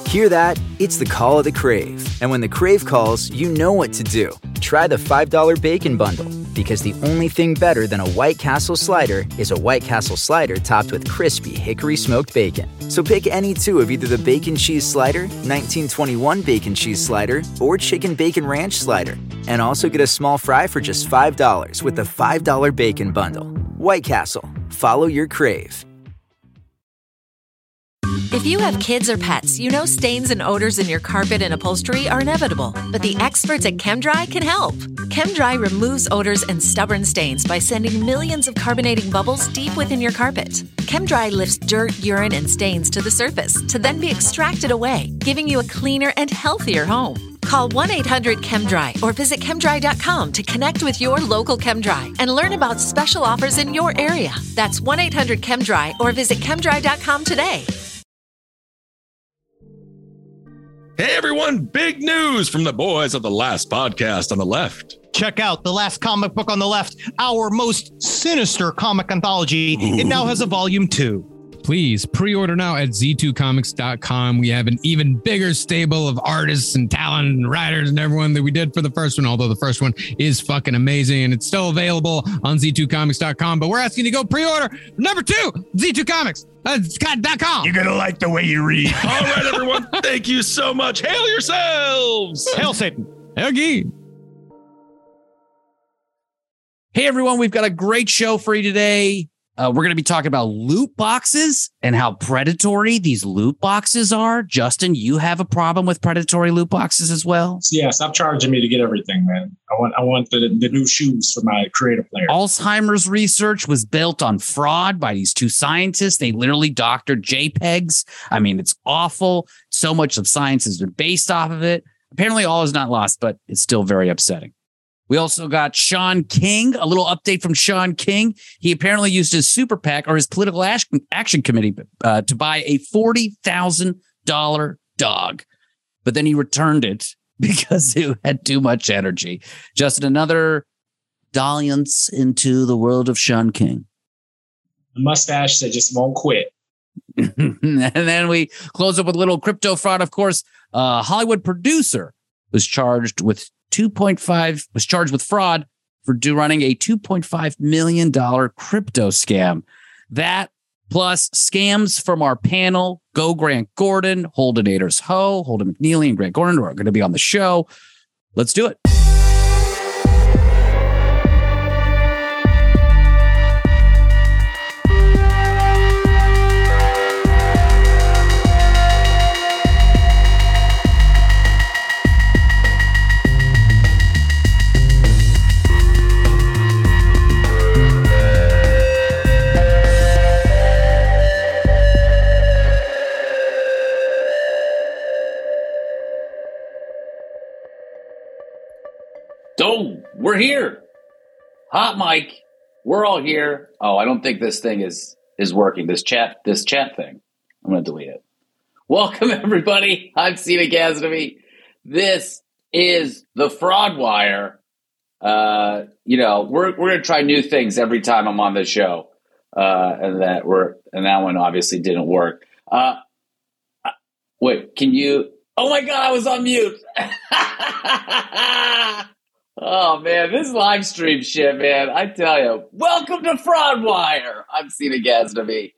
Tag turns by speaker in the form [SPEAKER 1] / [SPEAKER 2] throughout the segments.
[SPEAKER 1] Hear that? It's the call of the Crave. And when the Crave calls, you know what to do. Try the $5 Bacon Bundle, because the only thing better than a White Castle slider is a White Castle slider topped with crispy hickory smoked bacon. So pick any two of either the Bacon Cheese Slider, 1921 Bacon Cheese Slider, or Chicken Bacon Ranch Slider. And also get a small fry for just $5 with the $5 Bacon Bundle. White Castle. Follow your Crave.
[SPEAKER 2] If you have kids or pets, you know stains and odors in your carpet and upholstery are inevitable. But the experts at ChemDry can help. ChemDry removes odors and stubborn stains by sending millions of carbonating bubbles deep within your carpet. ChemDry lifts dirt, urine, and stains to the surface to then be extracted away, giving you a cleaner and healthier home. Call 1-800-ChemDry or visit chemdry.com to connect with your local ChemDry and learn about special offers in your area. That's 1-800-ChemDry or visit chemdry.com today.
[SPEAKER 3] Hey everyone, big news from the boys of the Last Podcast on the Left.
[SPEAKER 4] Check out The Last Comic Book on the Left, our most sinister comic anthology. It now has a volume 2.
[SPEAKER 5] Please pre-order now at z2comics.com. We have an even bigger stable of artists and talent and writers and everyone that we did for the first one, although the first one is fucking amazing and it's still available on z2comics.com. But we're asking you to go pre-order number 2, z2comics.com.
[SPEAKER 6] You're going to like the way you read.
[SPEAKER 3] All right, everyone. Thank you so much. Hail yourselves.
[SPEAKER 4] Hail Satan.
[SPEAKER 5] Hail Gee.
[SPEAKER 7] Hey, everyone. We've got a great show for you today. We're going to be talking about loot boxes and how predatory these loot boxes are. Justin, you have a problem with predatory loot boxes as well?
[SPEAKER 8] Yeah, stop charging me to get everything, man. I want the new shoes for my creative player.
[SPEAKER 7] Alzheimer's research was built on fraud by these two scientists. They literally doctored JPEGs. I mean, it's awful. So much of science has been based off of it. Apparently all is not lost, but it's still very upsetting. We also got Sean King, a little update from Sean King. He apparently used his super PAC or his political action committee to buy a $40,000 dog. But then he returned it because it had too much energy. Justin, another dalliance into the world of Sean King.
[SPEAKER 8] A mustache that just won't quit.
[SPEAKER 7] And then we close up with a little crypto fraud. Of course, Hollywood producer was charged with fraud for running a $2.5 million crypto scam. That plus scams from our panel, Go Grant Gordon, Holdenators Ho, Holden McNeely, and Grant Gordon, who are going to be on the show. Let's do it. We're here. Hot mic. We're all here. Oh, I don't think this thing is working. This chat thing. I'm going to delete it. Welcome, everybody. I'm Cena Ghaznavi. This is the Fraud Wire. We're going to try new things every time I'm on this show. And that one obviously didn't work. Wait, can you? Oh my God, I was on mute. Oh, man, this live stream shit, man. I tell you. Welcome to Fraud Wire. I'm Cena Ghaznavi.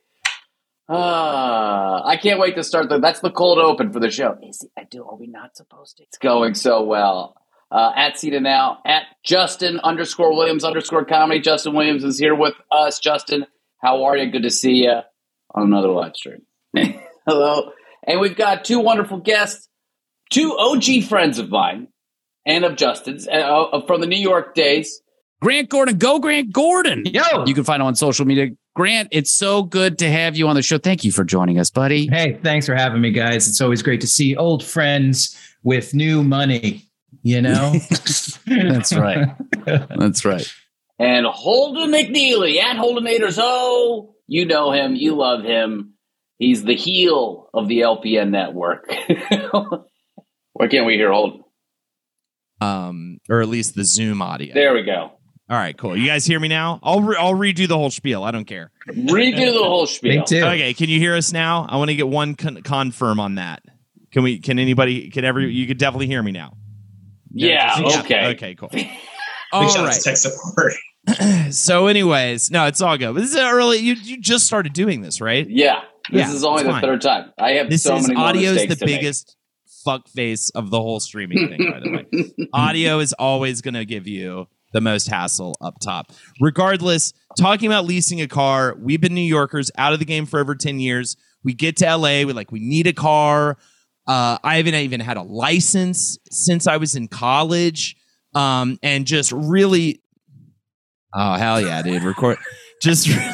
[SPEAKER 7] I can't wait to start. That's the cold open for the show. Are we not supposed to? It's going so well. At Cena now. At Justin_Williams_comedy. Justin Williams is here with us. Justin, how are you? Good to see you on another live stream. Hello. And we've got two wonderful guests, two OG friends of mine. And of Justin's from the New York days. Grant Gordon. Go Grant Gordon.
[SPEAKER 6] Yo.
[SPEAKER 7] You can find him on social media. Grant, it's so good to have you on the show. Thank you for joining us, buddy.
[SPEAKER 6] Hey, thanks for having me, guys. It's always great to see old friends with new money, you know?
[SPEAKER 7] That's right. That's right. And Holden McNeely at Holdenators Ho. You know him. You love him. He's the heel of the LPN network. Why can't we hear Holden?
[SPEAKER 9] Or at least the Zoom audio.
[SPEAKER 7] There we go.
[SPEAKER 9] All right, cool. You guys hear me now? I'll redo the whole spiel. I don't care.
[SPEAKER 7] Redo the whole spiel.
[SPEAKER 6] Me too.
[SPEAKER 9] Okay, can you hear us now? I want to get one confirm on that. you could definitely hear me now.
[SPEAKER 10] Yeah. Okay.
[SPEAKER 9] Okay, cool.
[SPEAKER 8] All
[SPEAKER 9] All
[SPEAKER 8] right.
[SPEAKER 9] right.
[SPEAKER 8] Tech support.
[SPEAKER 9] So anyways, no, it's all good. But this is early. You just started doing this, right?
[SPEAKER 10] Yeah. This
[SPEAKER 9] Yeah,
[SPEAKER 10] is only
[SPEAKER 9] it's
[SPEAKER 10] the
[SPEAKER 9] fine.
[SPEAKER 10] third time. I have
[SPEAKER 9] This
[SPEAKER 10] so
[SPEAKER 9] is
[SPEAKER 10] many more
[SPEAKER 9] audio is
[SPEAKER 10] mistakes
[SPEAKER 9] the
[SPEAKER 10] to make.
[SPEAKER 9] biggest fuck face of the whole streaming thing, by the way. Audio is always going to give you the most hassle up top. Regardless, talking about leasing a car, we've been New Yorkers out of the game for over 10 years. We get to LA, we need a car. I haven't even had a license since I was in college. And just really, oh, hell yeah, dude. Record, just really.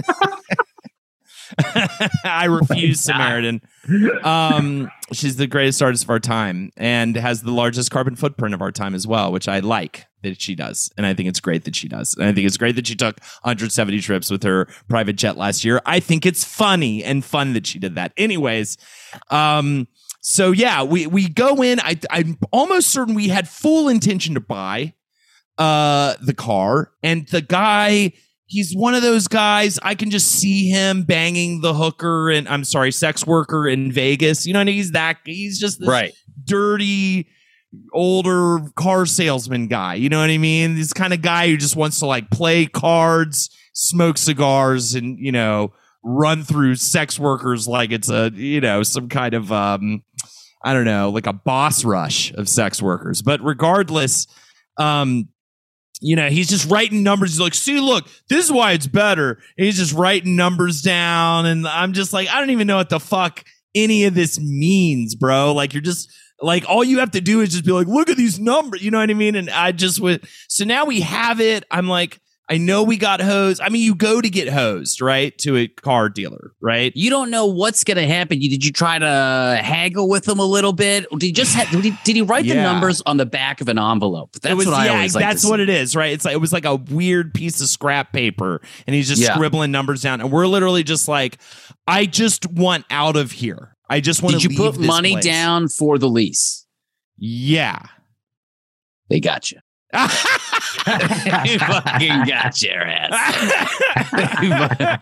[SPEAKER 9] I refuse Samaritan. She's the greatest artist of our time and has the largest carbon footprint of our time as well, which I like that she does. And I think it's great that she does. And I think it's great that she took 170 trips with her private jet last year. I think it's funny and fun that she did that. Anyways, so yeah, we go in. I'm almost certain we had full intention to buy the car, and the guy, he's one of those guys, I can just see him banging the hooker and sex worker in Vegas. You know, and he's just this dirty older car salesman guy. You know what I mean? This kind of guy who just wants to like play cards, smoke cigars, and, you know, run through sex workers like it's a, you know, some kind of, I don't know, like a boss rush of sex workers. But regardless, you know, he's just writing numbers. He's like, see, look, this is why it's better. And he's just writing numbers down. And I'm just like, I don't even know what the fuck any of this means, bro. Like, you're just like, all you have to do is just be like, look at these numbers. You know what I mean? And I just would. So now we have it. I'm like, I know we got hosed. I mean, you go to get hosed, right? To a car dealer, right?
[SPEAKER 7] You don't know what's going to happen. Did you try to haggle with him a little bit? Or did he just did he write the numbers on the back of an envelope? That's what I always like.
[SPEAKER 9] That's what it is, right? It's like, it was like a weird piece of scrap paper, and he's just scribbling numbers down. And we're literally just like, I just want out of here. I just want to leave.
[SPEAKER 7] Did you put money down for the lease?
[SPEAKER 9] Yeah.
[SPEAKER 7] They got you. You fucking got your ass.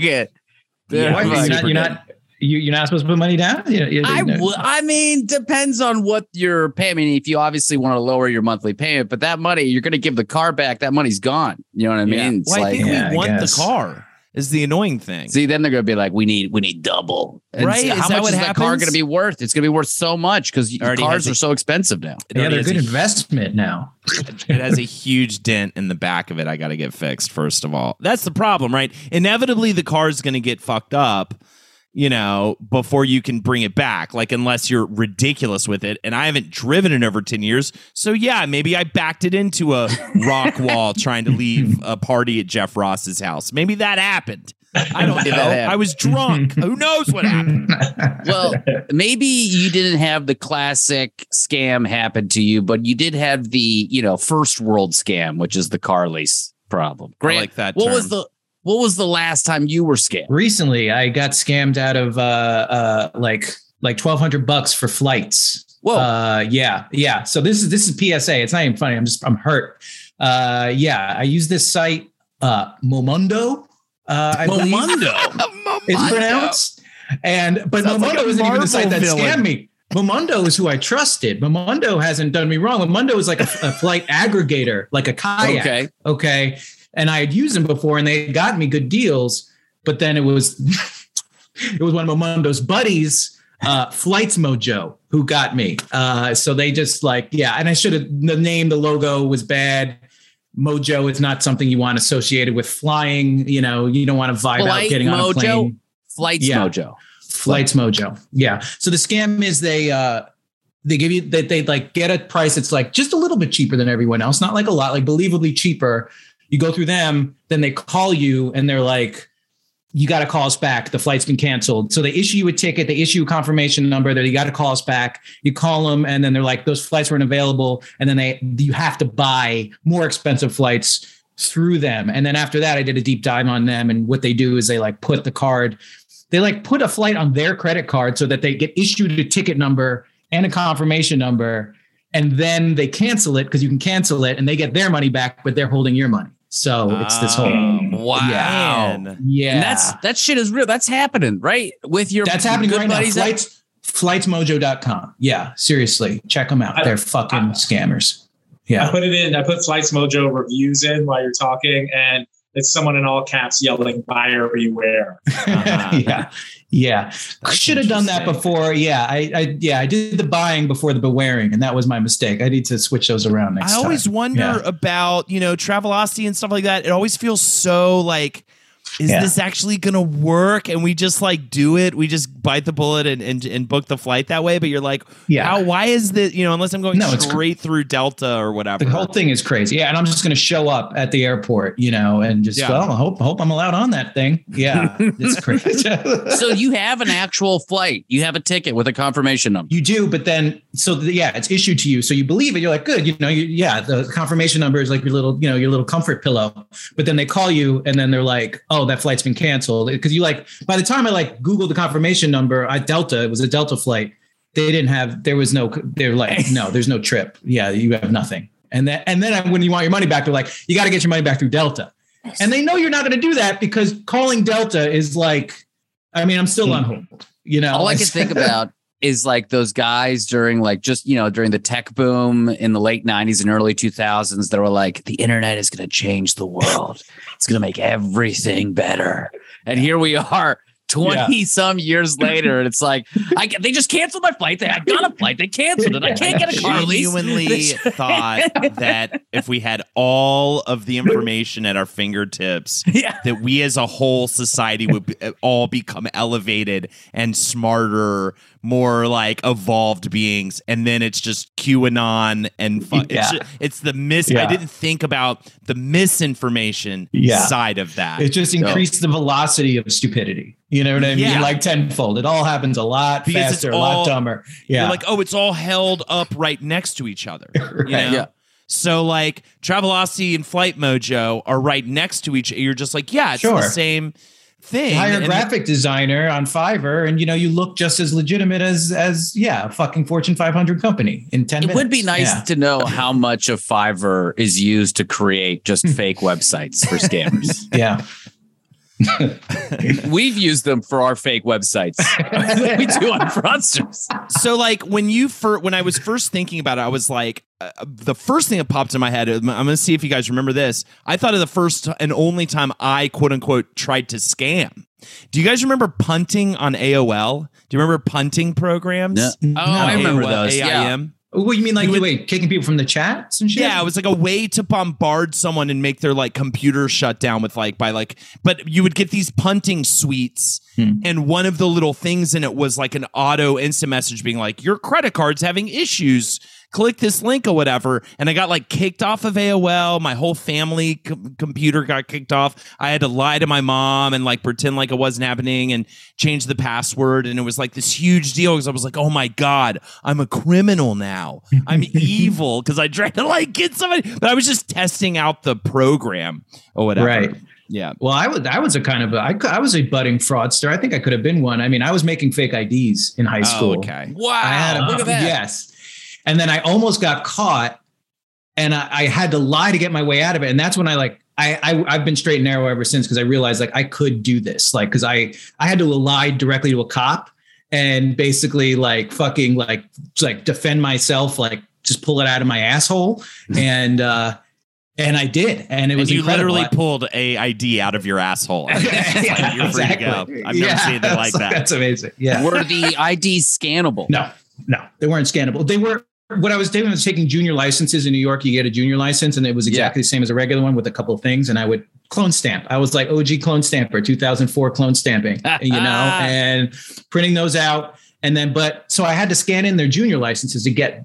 [SPEAKER 6] You're not supposed to put money down?
[SPEAKER 7] I mean, depends on what you're paying. I mean, if you obviously want to lower your monthly payment, but that money, you're going to give the car back. That money's gone. You know what I mean?
[SPEAKER 9] Well, I think we want the car. Is the annoying thing.
[SPEAKER 7] See, then they're going to be like, we need double. And
[SPEAKER 9] right?
[SPEAKER 7] So how much is that car going to be worth? It's going to be worth so much because cars are so expensive now.
[SPEAKER 6] Yeah, they're a good investment now.
[SPEAKER 9] It has a huge dent in the back of it. I got to get fixed, first of all. That's the problem, right? Inevitably, the car is going to get fucked up, you know, before you can bring it back. Like, unless you're ridiculous with it. And I haven't driven it over 10 years. So yeah, maybe I backed it into a rock wall trying to leave a party at Jeff Ross's house. Maybe that happened. I don't know. I was drunk. Who knows what happened?
[SPEAKER 7] Well, maybe you didn't have the classic scam happen to you, but you did have the, you know, first world scam, which is the car lease problem. Grant,
[SPEAKER 9] I like that
[SPEAKER 7] What
[SPEAKER 9] term.
[SPEAKER 7] was the last time you were scammed?
[SPEAKER 6] Recently, I got scammed out of like $1,200 for flights.
[SPEAKER 7] Whoa.
[SPEAKER 6] Yeah. So this is PSA. It's not even funny. I'm hurt. I use this site, Momondo.
[SPEAKER 7] Momondo.
[SPEAKER 6] It's pronounced. But Momondo isn't even the site that scammed me. Momondo is who I trusted. Momondo hasn't done me wrong. Momondo is like a flight aggregator, like a kayak. Okay. And I had used them before, and they got me good deals. But then it was one of Momondo's buddies, Flights Mojo, who got me. So they just and I should have, the name, the logo was bad. Mojo is not something you want associated with flying. You know, you don't want to vibe out getting on a plane.
[SPEAKER 7] Flights Mojo.
[SPEAKER 6] Flights Mojo. Yeah. So the scam is they give you that they like get a price that's like just a little bit cheaper than everyone else, not like a lot, like believably cheaper. You go through them, then they call you and they're like, you got to call us back. The flight's been canceled. So they issue you a ticket. They issue a confirmation number that you got to call us back. You call them and then they're like, those flights weren't available. And then you have to buy more expensive flights through them. And then after that, I did a deep dive on them. And what they do is they like put a flight on their credit card so that they get issued a ticket number and a confirmation number. And then they cancel it because you can cancel it and they get their money back, but they're holding your money. So it's this whole
[SPEAKER 7] wow. Yeah. And that shit is real. That's happening, right? With your
[SPEAKER 6] happening right now. Flightsmojo.com. Yeah, seriously, check them out. They're fucking scammers. Yeah.
[SPEAKER 8] I put Flights Mojo reviews in while you're talking, and it's someone in all caps yelling "Buyer beware."
[SPEAKER 6] Yeah. Should have done that before. Yeah, I did the buying before the bewaring, and that was my mistake. I need to switch those around next time.
[SPEAKER 9] I always wonder about, Travelocity and stuff like that. It always feels so like, is this actually going to work? And we just like do it. We just bite the bullet and book the flight that way. But you're like, why is this, unless I'm going straight through Delta or whatever.
[SPEAKER 6] The whole thing is crazy. Yeah. And I'm just going to show up at the airport, and just, I hope I'm allowed on that thing. Yeah. It's crazy.
[SPEAKER 7] So you have an actual flight. You have a ticket with a confirmation number.
[SPEAKER 6] You do. But then, it's issued to you. So you believe it. You're like, good. The confirmation number is like your little comfort pillow. But then they call you and then they're like, oh, that flight's been canceled. Because by the time I Googled the confirmation number, it was a Delta flight. They're like, no, there's no trip. Yeah, you have nothing. And then when you want your money back, they're like, you got to get your money back through Delta. And they know you're not going to do that because calling Delta is like, I'm still on hold.
[SPEAKER 7] All I can think about is like those guys during during the tech boom in the late 90s and early 2000s that were like, the internet is going to change the world. It's going to make everything better. And here we are 20 some years later. And it's like, they just canceled my flight. I got a flight. They canceled it. I can't get a car lease.
[SPEAKER 9] Genuinely thought that if we had all of the information at our fingertips, that we as a whole society would all become elevated and smarter, more like evolved beings. And then it's just QAnon and it's the I didn't think about the misinformation side of that.
[SPEAKER 6] It just increased the velocity of stupidity. You know what I mean?
[SPEAKER 9] Yeah.
[SPEAKER 6] Like tenfold. It all happens a lot faster, a lot dumber. Yeah.
[SPEAKER 9] You're like, oh, it's all held up right next to each other. Yeah. So like Travelocity and Flight Mojo are right next to each other. You're just like, it's the same thing.
[SPEAKER 6] Hire a graphic designer on Fiverr, and you look just as legitimate as a fucking Fortune 500 company in 10 minutes.
[SPEAKER 7] It would be nice to know how much of Fiverr is used to create just fake websites for scammers.
[SPEAKER 6] Yeah.
[SPEAKER 7] We've used them for our fake websites. We do on fraudsters.
[SPEAKER 9] So like when I was first thinking about it, I was like, the first thing that popped in my head, I'm going to see if you guys remember this. I thought of the first and only time I quote unquote tried to scam. Do you guys remember punting on AOL? Do you remember punting programs?
[SPEAKER 7] No. I remember those.
[SPEAKER 9] AIM?
[SPEAKER 6] What you mean, like kicking people from the chats and shit?
[SPEAKER 9] Yeah, it was like a way to bombard someone and make their like computer shut down with but you would get these punting suites, and one of the little things in it was like an auto instant message being like, your credit card's having issues. Click this link or whatever. And I got like kicked off of AOL. My whole family computer got kicked off. I had to lie to my mom and like pretend like it wasn't happening and change the password. And it was like this huge deal because I was like, oh my God, I'm a criminal now. I'm evil because I tried to like get somebody, but I was just testing out the program or whatever.
[SPEAKER 6] Right.
[SPEAKER 9] Yeah.
[SPEAKER 6] Well, I was a budding fraudster. I think I could have been one. I was making fake IDs in high school.
[SPEAKER 9] Okay.
[SPEAKER 7] Wow. Look at that.
[SPEAKER 6] Yes. And then I almost got caught, and I had to lie to get my way out of it. And that's when I've been straight and narrow ever since, because I realized like I could do this, like because I had to lie directly to a cop and basically like fucking like defend myself, like just pull it out of my asshole, and I did, and it was
[SPEAKER 9] you
[SPEAKER 6] incredible.
[SPEAKER 9] Literally pulled a ID out of your asshole. You're free to go. I've never seen anything like that.
[SPEAKER 6] That's amazing. Yeah.
[SPEAKER 7] Were the IDs scannable?
[SPEAKER 6] No, they weren't scannable. They were. What I was doing was taking junior licenses in New York. You get a junior license, and it was exactly the same as a regular one with a couple of things. And I would clone stamp. I was like OG clone stamper, 2004 clone stamping, and printing those out. And then, so I had to scan in their junior licenses to get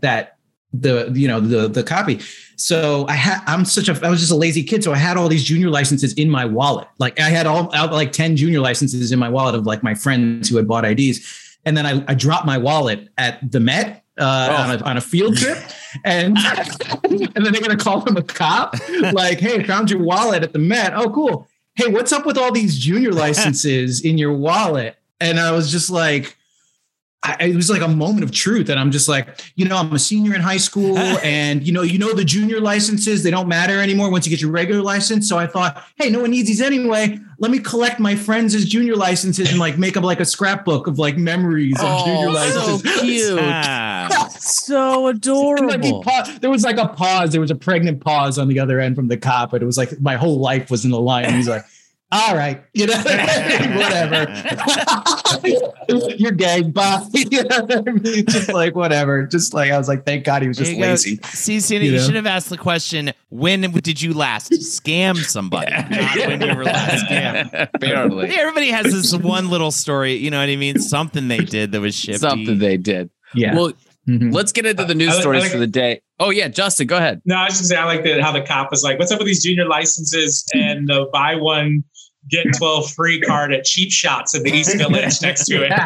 [SPEAKER 6] the copy. So I was just a lazy kid. So I had all these junior licenses in my wallet. Like I had like 10 junior licenses in my wallet of like my friends who had bought IDs. And then I dropped my wallet at the Met. On a field trip, and then they're gonna call him a cop, like, hey, found your wallet at the Met. Oh, cool. Hey, what's up with all these junior licenses in your wallet? And I was just like, it was like a moment of truth. And I'm just like, I'm a senior in high school and, the junior licenses, they don't matter anymore once you get your regular license. So I thought, hey, no one needs these anyway. Let me collect my friends' junior licenses and like make up like a scrapbook of like memories of junior licenses.
[SPEAKER 7] So cute. So adorable.
[SPEAKER 6] There was like a pause. There was a pregnant pause on the other end from the cop. And it was like my whole life was in the line. And he's like, all right, whatever. You're gay, bye. Just like whatever. Just like I was like, thank God he was just lazy.
[SPEAKER 9] See, you should have asked the question: when did you last scam somebody? Not when you were last scammed.
[SPEAKER 7] Apparently,
[SPEAKER 9] everybody has this one little story. You know what I mean? Something they did that was shifty.
[SPEAKER 7] Something they did.
[SPEAKER 6] Yeah.
[SPEAKER 7] Well, let's get into the news stories for the day. Oh yeah, Justin, go ahead.
[SPEAKER 8] No, I was just saying, I like how the cop was like, "What's up with these junior licenses and the buy one get 12 free card at Cheap Shots in the East Village next to it?"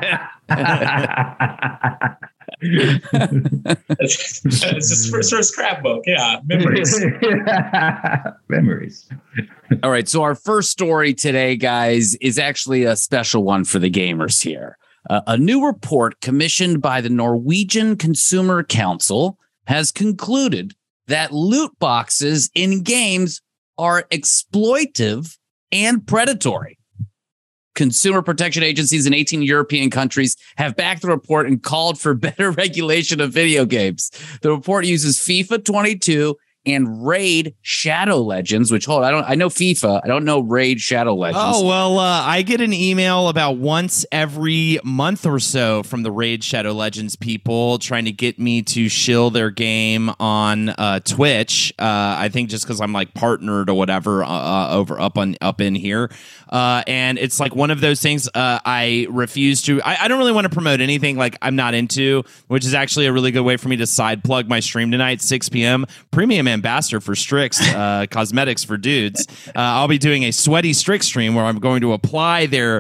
[SPEAKER 8] It's just for a scrapbook. Yeah. Memories.
[SPEAKER 6] Memories.
[SPEAKER 7] All right. So our first story today, guys, is actually a special one for the gamers here. A new report commissioned by the Norwegian Consumer Council has concluded that loot boxes in games are exploitive and predatory. Consumer protection agencies in 18 European countries have backed the report and called for better regulation of video games. The report uses FIFA 22 and Raid Shadow Legends, which I know FIFA. I don't know Raid Shadow Legends.
[SPEAKER 9] Oh, well, I get an email about once every month or so from the Raid Shadow Legends people trying to get me to shill their game on Twitch. I think just because I'm like partnered or whatever up in here. And it's like one of those things I refuse to. I don't really want to promote anything like I'm not into, which is actually a really good way for me to side plug my stream tonight, 6 p.m. Premium ambassador for Strix Cosmetics for Dudes. I'll be doing a sweaty Strix stream where I'm going to apply their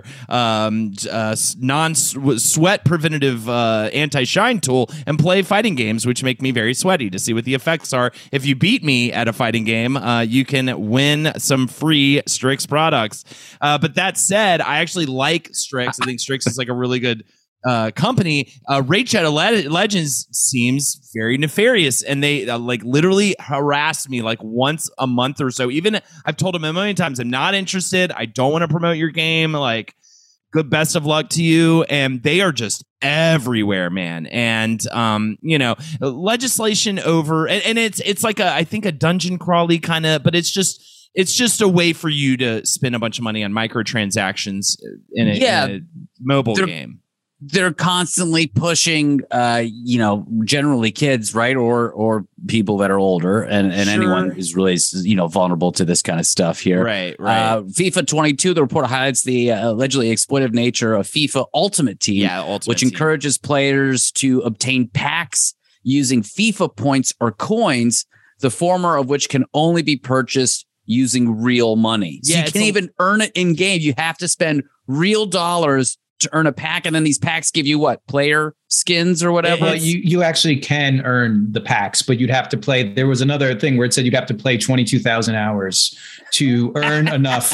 [SPEAKER 9] non-sweat preventative anti-shine tool and play fighting games, which make me very sweaty, to see what the effects are. If you beat me at a fighting game, you can win some free Strix products. But that said, I actually like Strix. I think Strix is like a really good company. Raid Shadow Legends seems very nefarious, and they like literally harass me like once a month or so. Even I've told them a million times, I'm not interested. I don't want to promote your game. Like, good best of luck to you. And they are just everywhere, man. And legislation over, and it's like I think a dungeon crawly kind of, but it's just a way for you to spend a bunch of money on microtransactions in a mobile game.
[SPEAKER 7] They're constantly pushing, generally kids, right, or people that are older, and
[SPEAKER 9] Sure.
[SPEAKER 7] anyone who's really, vulnerable to this kind of stuff here.
[SPEAKER 9] Right.
[SPEAKER 7] FIFA 22, the report highlights the allegedly exploitive nature of FIFA Ultimate Team, which encourages players to obtain packs using FIFA points or coins, the former of which can only be purchased using real money. So you can't even earn it in game. You have to spend real dollars to earn a pack, and then these packs give you what, player skins or whatever?
[SPEAKER 6] You actually can earn the packs, but you'd have to play. There was another thing where it said you'd have to play 22,000 hours to earn enough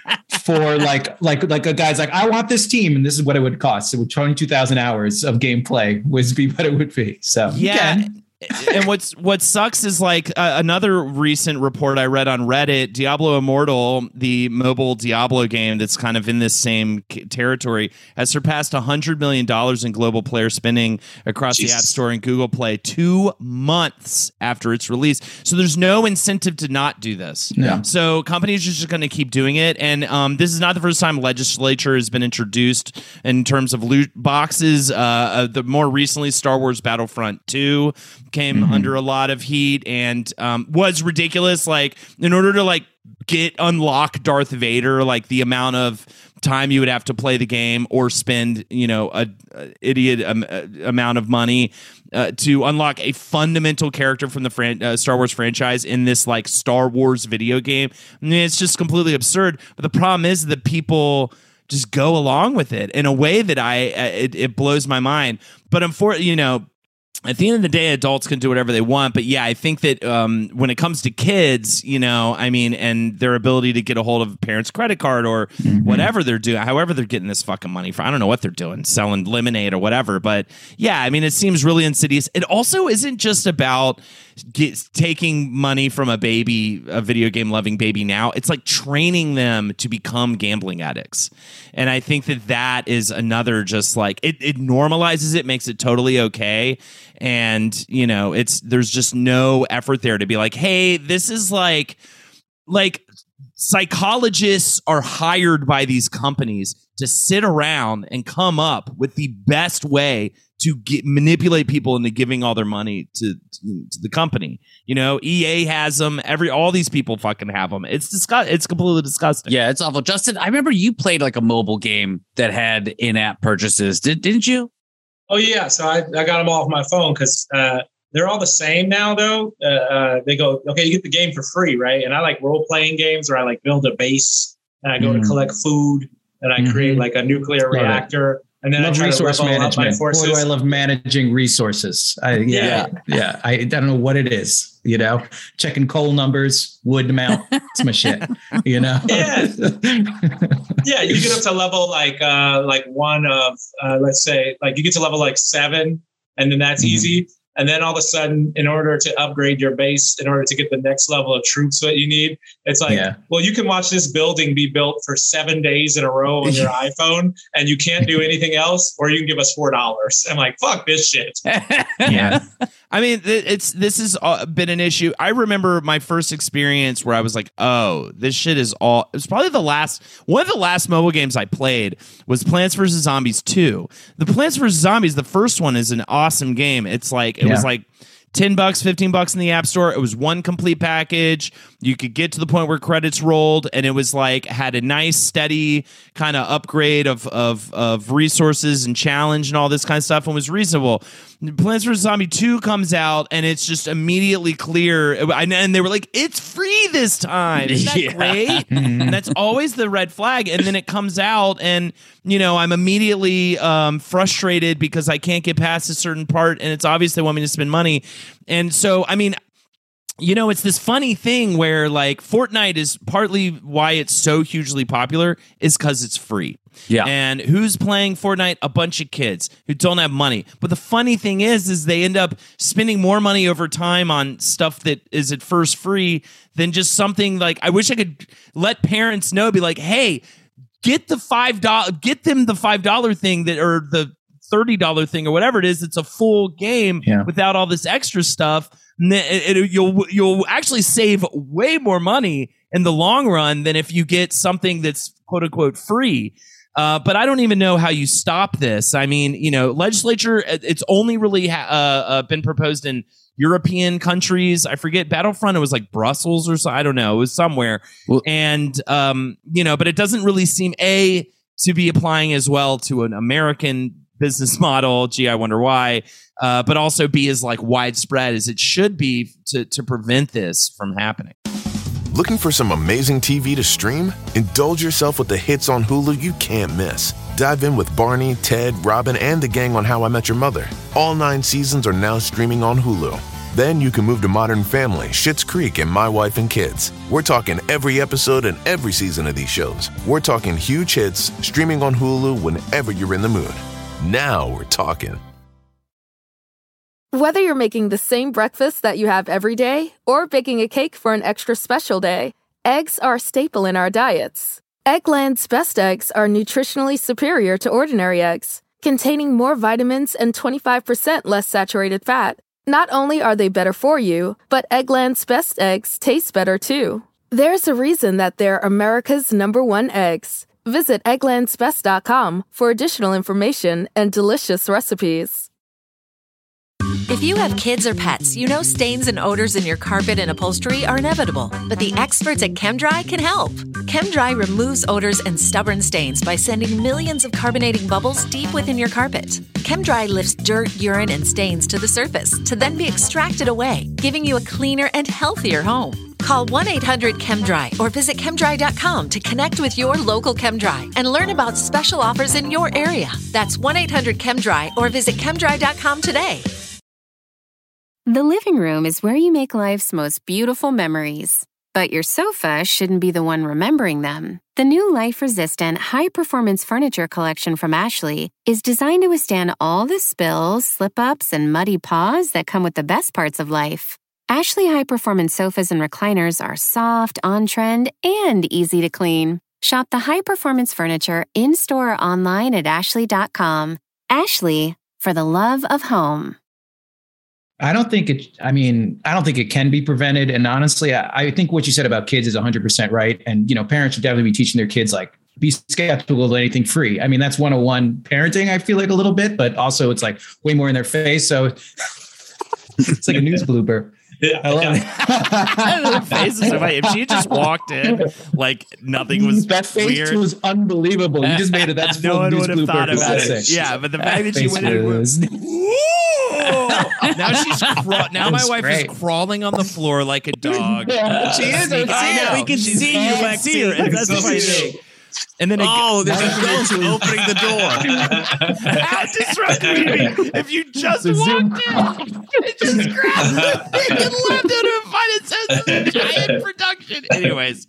[SPEAKER 6] for like a guy's like, I want this team, and this is what it would cost. So 22,000 hours of gameplay would be what it would be. So
[SPEAKER 9] yeah. And what sucks is like another recent report I read on Reddit, Diablo Immortal, the mobile Diablo game that's kind of in this same territory, has surpassed $100 million in global player spending across the App Store and Google Play 2 months after its release. So there's no incentive to not do this.
[SPEAKER 6] Yeah.
[SPEAKER 9] So companies are just going to keep doing it. And this is not the first time legislature has been introduced in terms of loot boxes. The more recently, Star Wars Battlefront 2 came under a lot of heat and was ridiculous. Like, in order to like unlock Darth Vader, like the amount of time you would have to play the game or spend, a idiot amount of money to unlock a fundamental character from the Star Wars franchise in this like Star Wars video game. I mean, it's just completely absurd. But the problem is that people just go along with it in a way that it blows my mind. But unfortunately, at the end of the day, adults can do whatever they want. But yeah, I think that when it comes to kids, I mean, and their ability to get a hold of a parent's credit card or whatever they're doing, however they're getting this fucking money from, I don't know what they're doing, selling lemonade or whatever. But yeah, I mean, it seems really insidious. It also isn't just about taking money from a video game loving baby now. It's like training them to become gambling addicts. And I think that is another, just like it normalizes it, makes it totally okay. And there's just no effort there to be like, hey, this is like psychologists are hired by these companies to sit around and come up with the best way to manipulate people into giving all their money to the company. EA has them. All these people fucking have them. It's it's completely disgusting.
[SPEAKER 7] Yeah, it's awful. Justin, I remember you played like a mobile game that had in-app purchases. Didn't you?
[SPEAKER 8] Oh yeah, so I got them off my phone because they're all the same now. Though they go, okay, you get the game for free, right? And I like role playing games where I like build a base and I go to collect food and I create like a nuclear reactor. And then I try
[SPEAKER 6] resource
[SPEAKER 8] to level up my
[SPEAKER 6] management.
[SPEAKER 8] forces.
[SPEAKER 6] Boy, do I love managing resources. I don't know what it is. Checking coal numbers, wood amount. It's my shit. Yeah.
[SPEAKER 8] Yeah, you get up to level like one of let's say like you get to level like 7, and then that's easy. And then all of a sudden, in order to upgrade your base, in order to get the next level of troops that you need, it's like, well, you can watch this building be built for 7 days in a row on your iPhone, and you can't do anything else, or you can give us $4. I'm like, fuck this shit.
[SPEAKER 9] Yeah. I mean, this has been an issue. I remember my first experience where I was like, oh, this shit is all. It was probably one of the last mobile games I played was Plants vs. Zombies 2. The Plants vs. Zombies, the first one, is an awesome game. It's like, it was like $10, $15 in the App Store. It was one complete package. You could get to the point where credits rolled, and it was like had a nice, steady kind of upgrade of resources and challenge and all this kind of stuff, and was reasonable. Plants vs. Zombie 2 comes out, and it's just immediately clear. And they were like, it's free this time. Isn't that great? And that's always the red flag. And then it comes out, and I'm immediately frustrated because I can't get past a certain part, and it's obvious they want me to spend money. And so, I mean, it's this funny thing where like Fortnite is partly why it's so hugely popular is because it's free. Yeah. And who's playing Fortnite? A bunch of kids who don't have money. But the funny thing is they end up spending more money over time on stuff that is at first free than just something like, I wish I could let parents know, be like, hey, get them the $5 thing or the $30 thing or whatever it is. It's a full game without all this extra stuff. You'll actually save way more money in the long run than if you get something that's quote unquote free. But I don't even know how you stop this. I mean, legislature, it's only really been proposed in European countries. I forget Battlefront. It was like Brussels or so. I don't know. It was somewhere. And, but it doesn't really seem to be applying as well to an American business model. Gee, I wonder why. But also be as like widespread as it should be to prevent this from happening.
[SPEAKER 11] Looking for some amazing TV to stream? Indulge yourself with the hits on Hulu you can't miss. Dive in with Barney, Ted, Robin, and the gang on How I Met Your Mother. All 9 seasons are now streaming on Hulu. Then you can move to Modern Family, Schitt's Creek, and My Wife and Kids. We're talking every episode and every season of these shows. We're talking huge hits streaming on Hulu whenever you're in the mood. Now we're talking.
[SPEAKER 12] Whether you're making the same breakfast that you have every day or baking a cake for an extra special day, eggs are a staple in our diets. Eggland's best eggs are nutritionally superior to ordinary eggs, containing more vitamins and 25% less saturated fat. Not only are they better for you, but Eggland's best eggs taste better too. There's a reason that they're America's #1 eggs. Visit egglandsbest.com for additional information and delicious recipes.
[SPEAKER 2] If you have kids or pets, stains and odors in your carpet and upholstery are inevitable. But the experts at ChemDry can help. ChemDry removes odors and stubborn stains by sending millions of carbonating bubbles deep within your carpet. ChemDry lifts dirt, urine, and stains to the surface to then be extracted away, giving you a cleaner and healthier home. Call 1-800-ChemDry or visit chemdry.com to connect with your local ChemDry and learn about special offers in your area. That's 1-800-ChemDry or visit chemdry.com today.
[SPEAKER 13] The living room is where you make life's most beautiful memories. But your sofa shouldn't be the one remembering them. The new life-resistant, high-performance furniture collection from Ashley is designed to withstand all the spills, slip-ups, and muddy paws that come with the best parts of life. Ashley high-performance sofas and recliners are soft, on-trend, and easy to clean. Shop the high-performance furniture in-store or online at ashley.com. Ashley, for the love of home.
[SPEAKER 6] I don't think it can be prevented. And honestly, I think what you said about kids is 100% right. And, parents should definitely be teaching their kids, like, be skeptical of anything free. I mean, that's 101 parenting, I feel like, a little bit, but also it's like way more in their face. So it's like a news blooper.
[SPEAKER 8] Yeah,
[SPEAKER 6] I love it.
[SPEAKER 9] Her face is so funny. If she had just walked in like nothing was
[SPEAKER 6] that face
[SPEAKER 9] weird,
[SPEAKER 6] was unbelievable. You just made it. That's
[SPEAKER 9] no one
[SPEAKER 6] would
[SPEAKER 9] have thought about it. Yeah, but the fact that she went in. Now she's now my wife is crawling on the floor like a dog.
[SPEAKER 6] Yeah, she is.
[SPEAKER 9] I know.
[SPEAKER 7] We can see you, Lexi.
[SPEAKER 9] And that's the funny thing. And then
[SPEAKER 7] there's a ghost opening the door.
[SPEAKER 9] How disruptive! If you just walked in, it just grabbed it and left it and find it says it's a giant production. Anyways.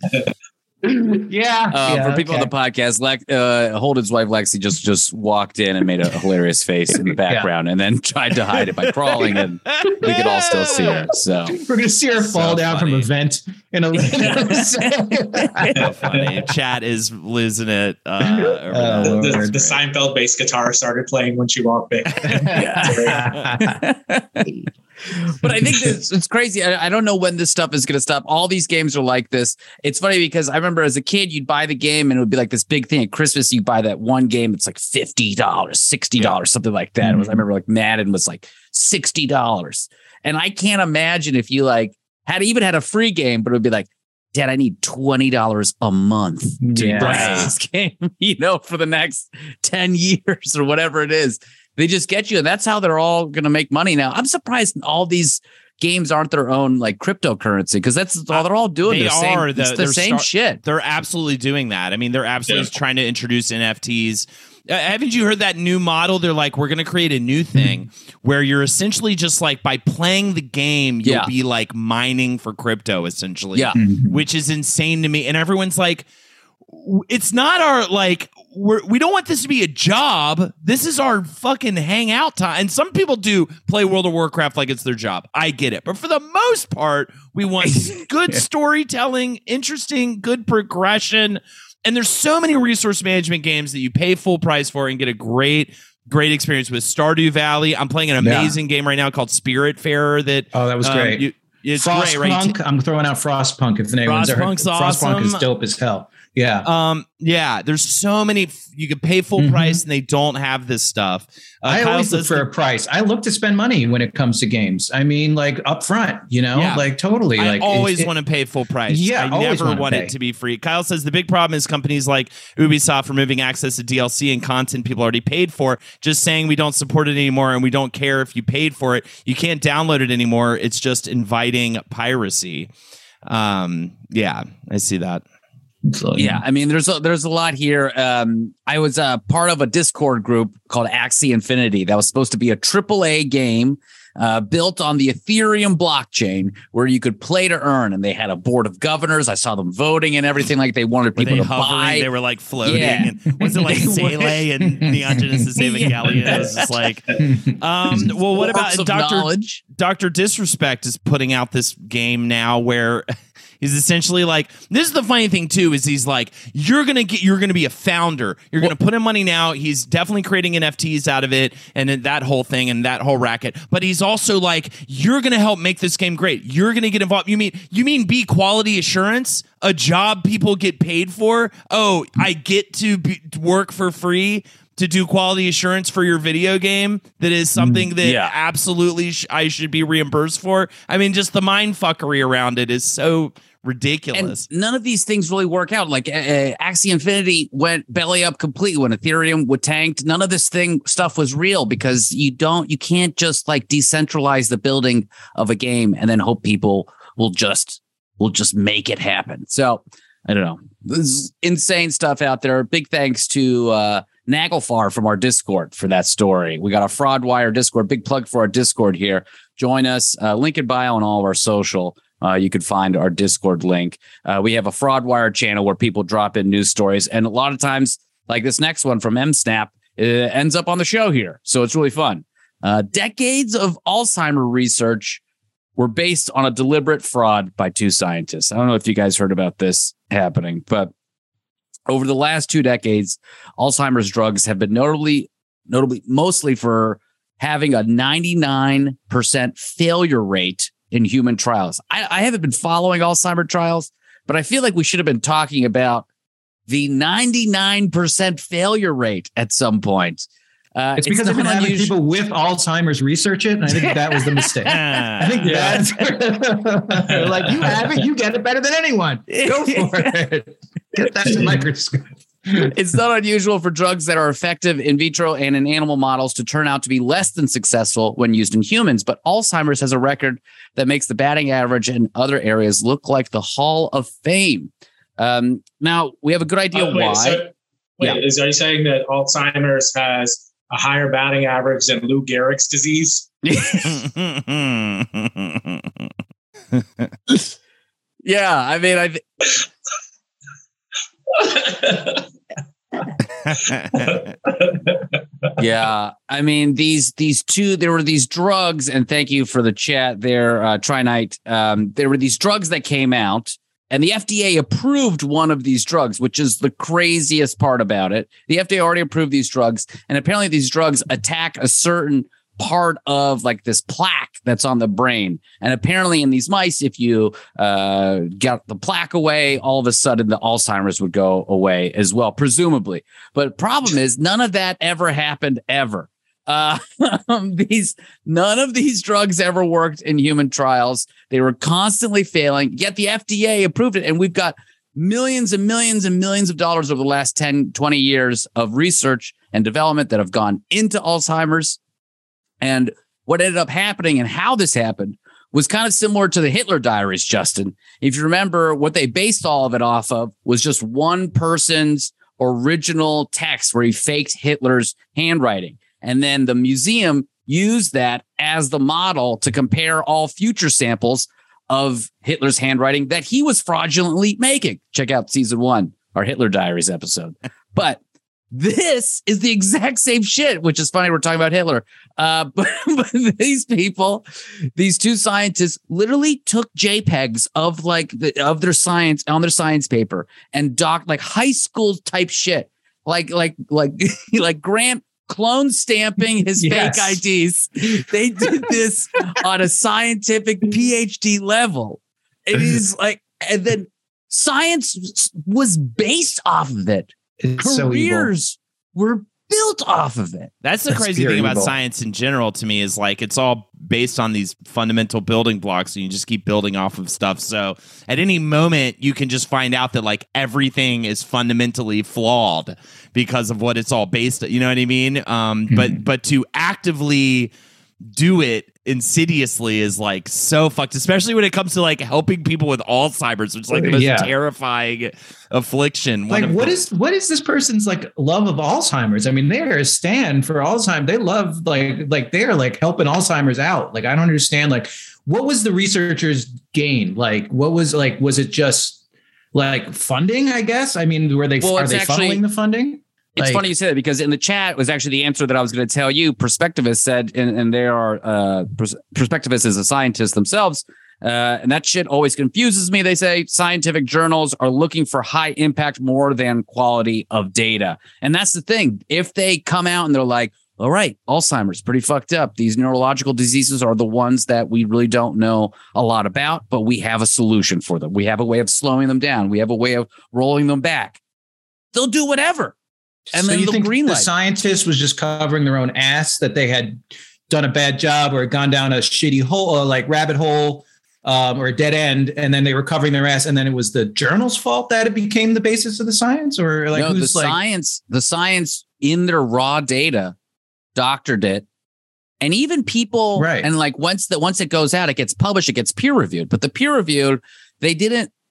[SPEAKER 6] Yeah.
[SPEAKER 7] For people on the podcast, Holden's wife Lexi just walked in and made a hilarious face in the background, and then tried to hide it by crawling, and we could all still see her. So
[SPEAKER 6] we're gonna see her fall down from a vent in a.
[SPEAKER 9] So funny. Chat is losing it.
[SPEAKER 8] The Seinfeld bass guitar started playing when she walked in.
[SPEAKER 7] But I think it's crazy. I don't know when this stuff is going to stop. All these games are like this. It's funny because I remember as a kid, you'd buy the game and it would be like this big thing at Christmas. You buy that one game. It's like $50, $60, something like that. I remember like Madden was like $60. And I can't imagine if you like had a free game, but it would be like, Dad, I need $20 a month to play this game, for the next 10 years or whatever it is. They just get you. And that's how they're all going to make money now. I'm surprised all these games aren't their own like cryptocurrency, because that's all they're all doing. It's the same shit.
[SPEAKER 9] They're absolutely doing that. I mean, they're absolutely trying to introduce NFTs. Haven't you heard that new model? They're like, we're going to create a new thing where you're essentially just like by playing the game, you'll be like mining for crypto essentially, which is insane to me. And everyone's like, it's not our like, we don't want this to be a job. This is our fucking hangout time. And some people do play World of Warcraft like it's their job. I get it. But for the most part, we want good storytelling, interesting, good progression. And there's so many resource management games that you pay full price for and get a great experience with. Stardew Valley. I'm playing an amazing game right now called Spiritfarer.
[SPEAKER 6] That was great.
[SPEAKER 9] It's
[SPEAKER 6] Frostpunk.
[SPEAKER 9] great, right?
[SPEAKER 6] I'm throwing out Frostpunk if anyone's ever heard. Frostpunk is dope as hell. Yeah.
[SPEAKER 9] There's so many. You can pay full price and they don't have this stuff.
[SPEAKER 6] I always look for a price. I look to spend money when it comes to games. I mean, like upfront, like totally.
[SPEAKER 9] I
[SPEAKER 6] like
[SPEAKER 9] always want to pay full price.
[SPEAKER 6] Yeah,
[SPEAKER 9] I never want it to be free. Kyle says the big problem is companies like Ubisoft removing access to DLC and content people already paid for, just saying we don't support it anymore and we don't care if you paid for it. You can't download it anymore. It's just inviting piracy. I see that.
[SPEAKER 7] Yeah, I mean, there's a lot here. I was part of a Discord group called Axie Infinity that was supposed to be a AAA game built on the Ethereum blockchain where you could play to earn. And they had a board of governors. I saw them voting and everying like they wanted people to buy.
[SPEAKER 9] They were like floating. Yeah. And was it like Sele and Neon Genesis Evangelion? It was just like, well, what about Dr. Disrespect is putting out this game now where he's essentially like, this is the funny thing too, is he's like, you're gonna be a founder. You're gonna put in money now. He's definitely creating NFTs out of it and that whole thing and that whole racket. But he's also like, you're gonna help make this game great. You're gonna get involved. You mean be quality assurance, a job people get paid for? Oh, I get to work for free to do quality assurance for your video game. That is something that absolutely I should be reimbursed for. I mean, just the mind fuckery around it is so ridiculous.
[SPEAKER 7] And none of these things really work out. Like Axie Infinity went belly up completely when Ethereum would tanked. None of this stuff was real because you can't just like decentralize the building of a game and then hope people will just make it happen. So I don't know. This is insane stuff out there. Big thanks to Nagelfar from our Discord for that story. We got a FraudWire Discord, big plug for our Discord here. Join us, link in bio on all of our social. You could find our Discord link. We have a FraudWire channel where people drop in news stories. And a lot of times, like this next one from MSnap, it ends up on the show here. So it's really fun. Decades of Alzheimer research were based on a deliberate fraud by two scientists. I don't know if you guys heard about this happening, but over the last 2 decades, Alzheimer's drugs have been notably mostly for having a 99% failure rate in human trials. I haven't been following Alzheimer's trials, but I feel like we should have been talking about the 99% failure rate at some point.
[SPEAKER 6] It's because I've been having people with Alzheimer's research it, and I think that was the mistake. I think that's they're like, you have it, you get it better than anyone. Go for it. Get that microscope.
[SPEAKER 7] It's not unusual for drugs that are effective in vitro and in animal models to turn out to be less than successful when used in humans. But Alzheimer's has a record that makes the batting average in other areas look like the Hall of Fame. Now, we have a good idea why.
[SPEAKER 8] Are you saying that Alzheimer's has a higher batting average than Lou Gehrig's disease?
[SPEAKER 7] Yeah, I mean, yeah, I mean these two. There were these drugs, and thank you for the chat there, Trinite. There were these drugs that came out, and the FDA approved one of these drugs, which is the craziest part about it. The FDA already approved these drugs, and apparently these drugs attack a certain part of like this plaque that's on the brain. And apparently in these mice, if you get the plaque away, all of a sudden the Alzheimer's would go away as well, presumably. But problem is none of that ever happened ever. None of these drugs ever worked in human trials. They were constantly failing, yet the FDA approved it. And we've got millions and millions and millions of dollars over the last 10, 20 years of research and development that have gone into Alzheimer's. And what ended up happening and how this happened was kind of similar to the Hitler diaries, Justin. If you remember, what they based all of it off of was just one person's original text where he faked Hitler's handwriting. And then the museum used that as the model to compare all future samples of Hitler's handwriting that he was fraudulently making. Check out season 1, our Hitler diaries episode. But this is the exact same shit, which is funny. We're talking about Hitler. But these people, these two scientists literally took JPEGs of of their science on their science paper and docked like high school type shit, like Grant clone stamping his fake IDs. They did this on a scientific PhD level. It is like, and then science was based off of it.
[SPEAKER 6] It's
[SPEAKER 7] Careers were built off of it.
[SPEAKER 9] That's the crazy thing about science in general to me is like it's all based on these fundamental building blocks and you just keep building off of stuff. So at any moment you can just find out that like everything is fundamentally flawed because of what it's all based on. You know what I mean? But to actively do it insidiously is like so fucked, especially when it comes to like helping people with Alzheimer's, which is like the most terrifying affliction.
[SPEAKER 6] Like what is this person's like love of Alzheimer's? I mean, they are a stand for Alzheimer's. They love like they're like helping Alzheimer's out. Like I don't understand. Like what was the researchers' gain? Like what was it just like funding? I guess. I mean, are they funneling the funding?
[SPEAKER 7] It's funny you say that because in the chat was actually the answer that I was going to tell you. Perspectivist said, and they are Perspectivist is a scientist themselves, and that shit always confuses me. They say scientific journals are looking for high impact more than quality of data, and that's the thing. If they come out and they're like, "All right, Alzheimer's pretty fucked up. These neurological diseases are the ones that we really don't know a lot about, but we have a solution for them. We have a way of slowing them down. We have a way of rolling them back." They'll do whatever. And
[SPEAKER 6] so
[SPEAKER 7] then
[SPEAKER 6] you think
[SPEAKER 7] green
[SPEAKER 6] the
[SPEAKER 7] light.
[SPEAKER 6] scientist was just covering their own ass, that they had done a bad job or gone down a shitty hole, or like rabbit hole, or a dead end, and then they were covering their ass, and then it was the journal's fault that it became the basis of the science? Or like
[SPEAKER 7] no, the science in their raw data doctored it. And even people, and like once it goes out, it gets published, it gets peer reviewed. But the peer reviewed, they didn't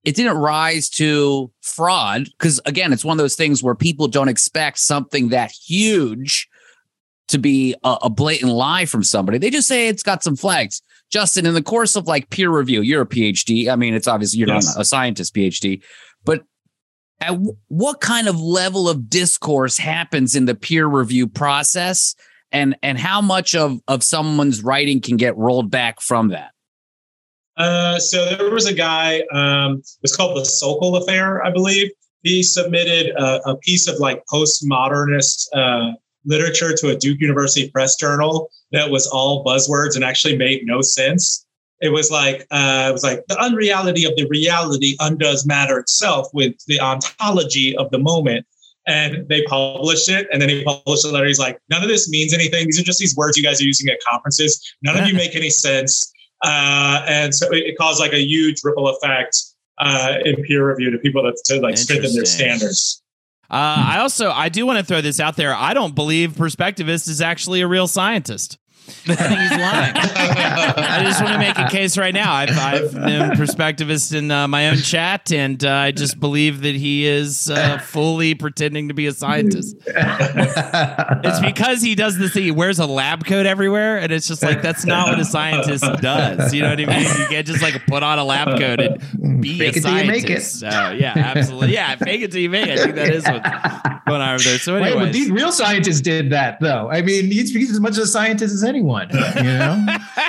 [SPEAKER 7] it didn't rise to fraud because, again, it's one of those things where people don't expect something that huge to be a blatant lie from somebody. They just say it's got some flags. Justin, in the course of like peer review, you're a PhD. I mean, it's obviously you're not a scientist PhD, but at what kind of level of discourse happens in the peer review process, and how much of someone's writing can get rolled back from that?
[SPEAKER 8] So there was a guy, it was called the Sokol Affair, I believe. He submitted a piece of like postmodernist literature to a Duke University press journal that was all buzzwords and actually made no sense. It was like the unreality of the reality undoes matter itself with the ontology of the moment. And they published it. And then he published a letter. He's like, none of this means anything. These are just these words you guys are using at conferences. None of you make any sense. And so it caused like a huge ripple effect in peer review to people to like strengthen their standards.
[SPEAKER 9] I do want to throw this out there. I don't believe Perspectivist is actually a real scientist. I think he's lying. I just want to make a case right now. I've known Perspectivist in my own chat, and I just believe that he is fully pretending to be a scientist. It's because he does this thing. He wears a lab coat everywhere, and it's just like, that's not what a scientist does. You know what I mean? You can't just like put on a lab coat and be
[SPEAKER 6] fake
[SPEAKER 9] a
[SPEAKER 6] it till you make
[SPEAKER 9] scientist.
[SPEAKER 6] it.
[SPEAKER 9] So, yeah, absolutely. Yeah, fake it till you make it. I think that is what's going on over there. So anyways.
[SPEAKER 6] Wait, but these real scientists did that, though. I mean, he's as much of a scientist as anyone, you know?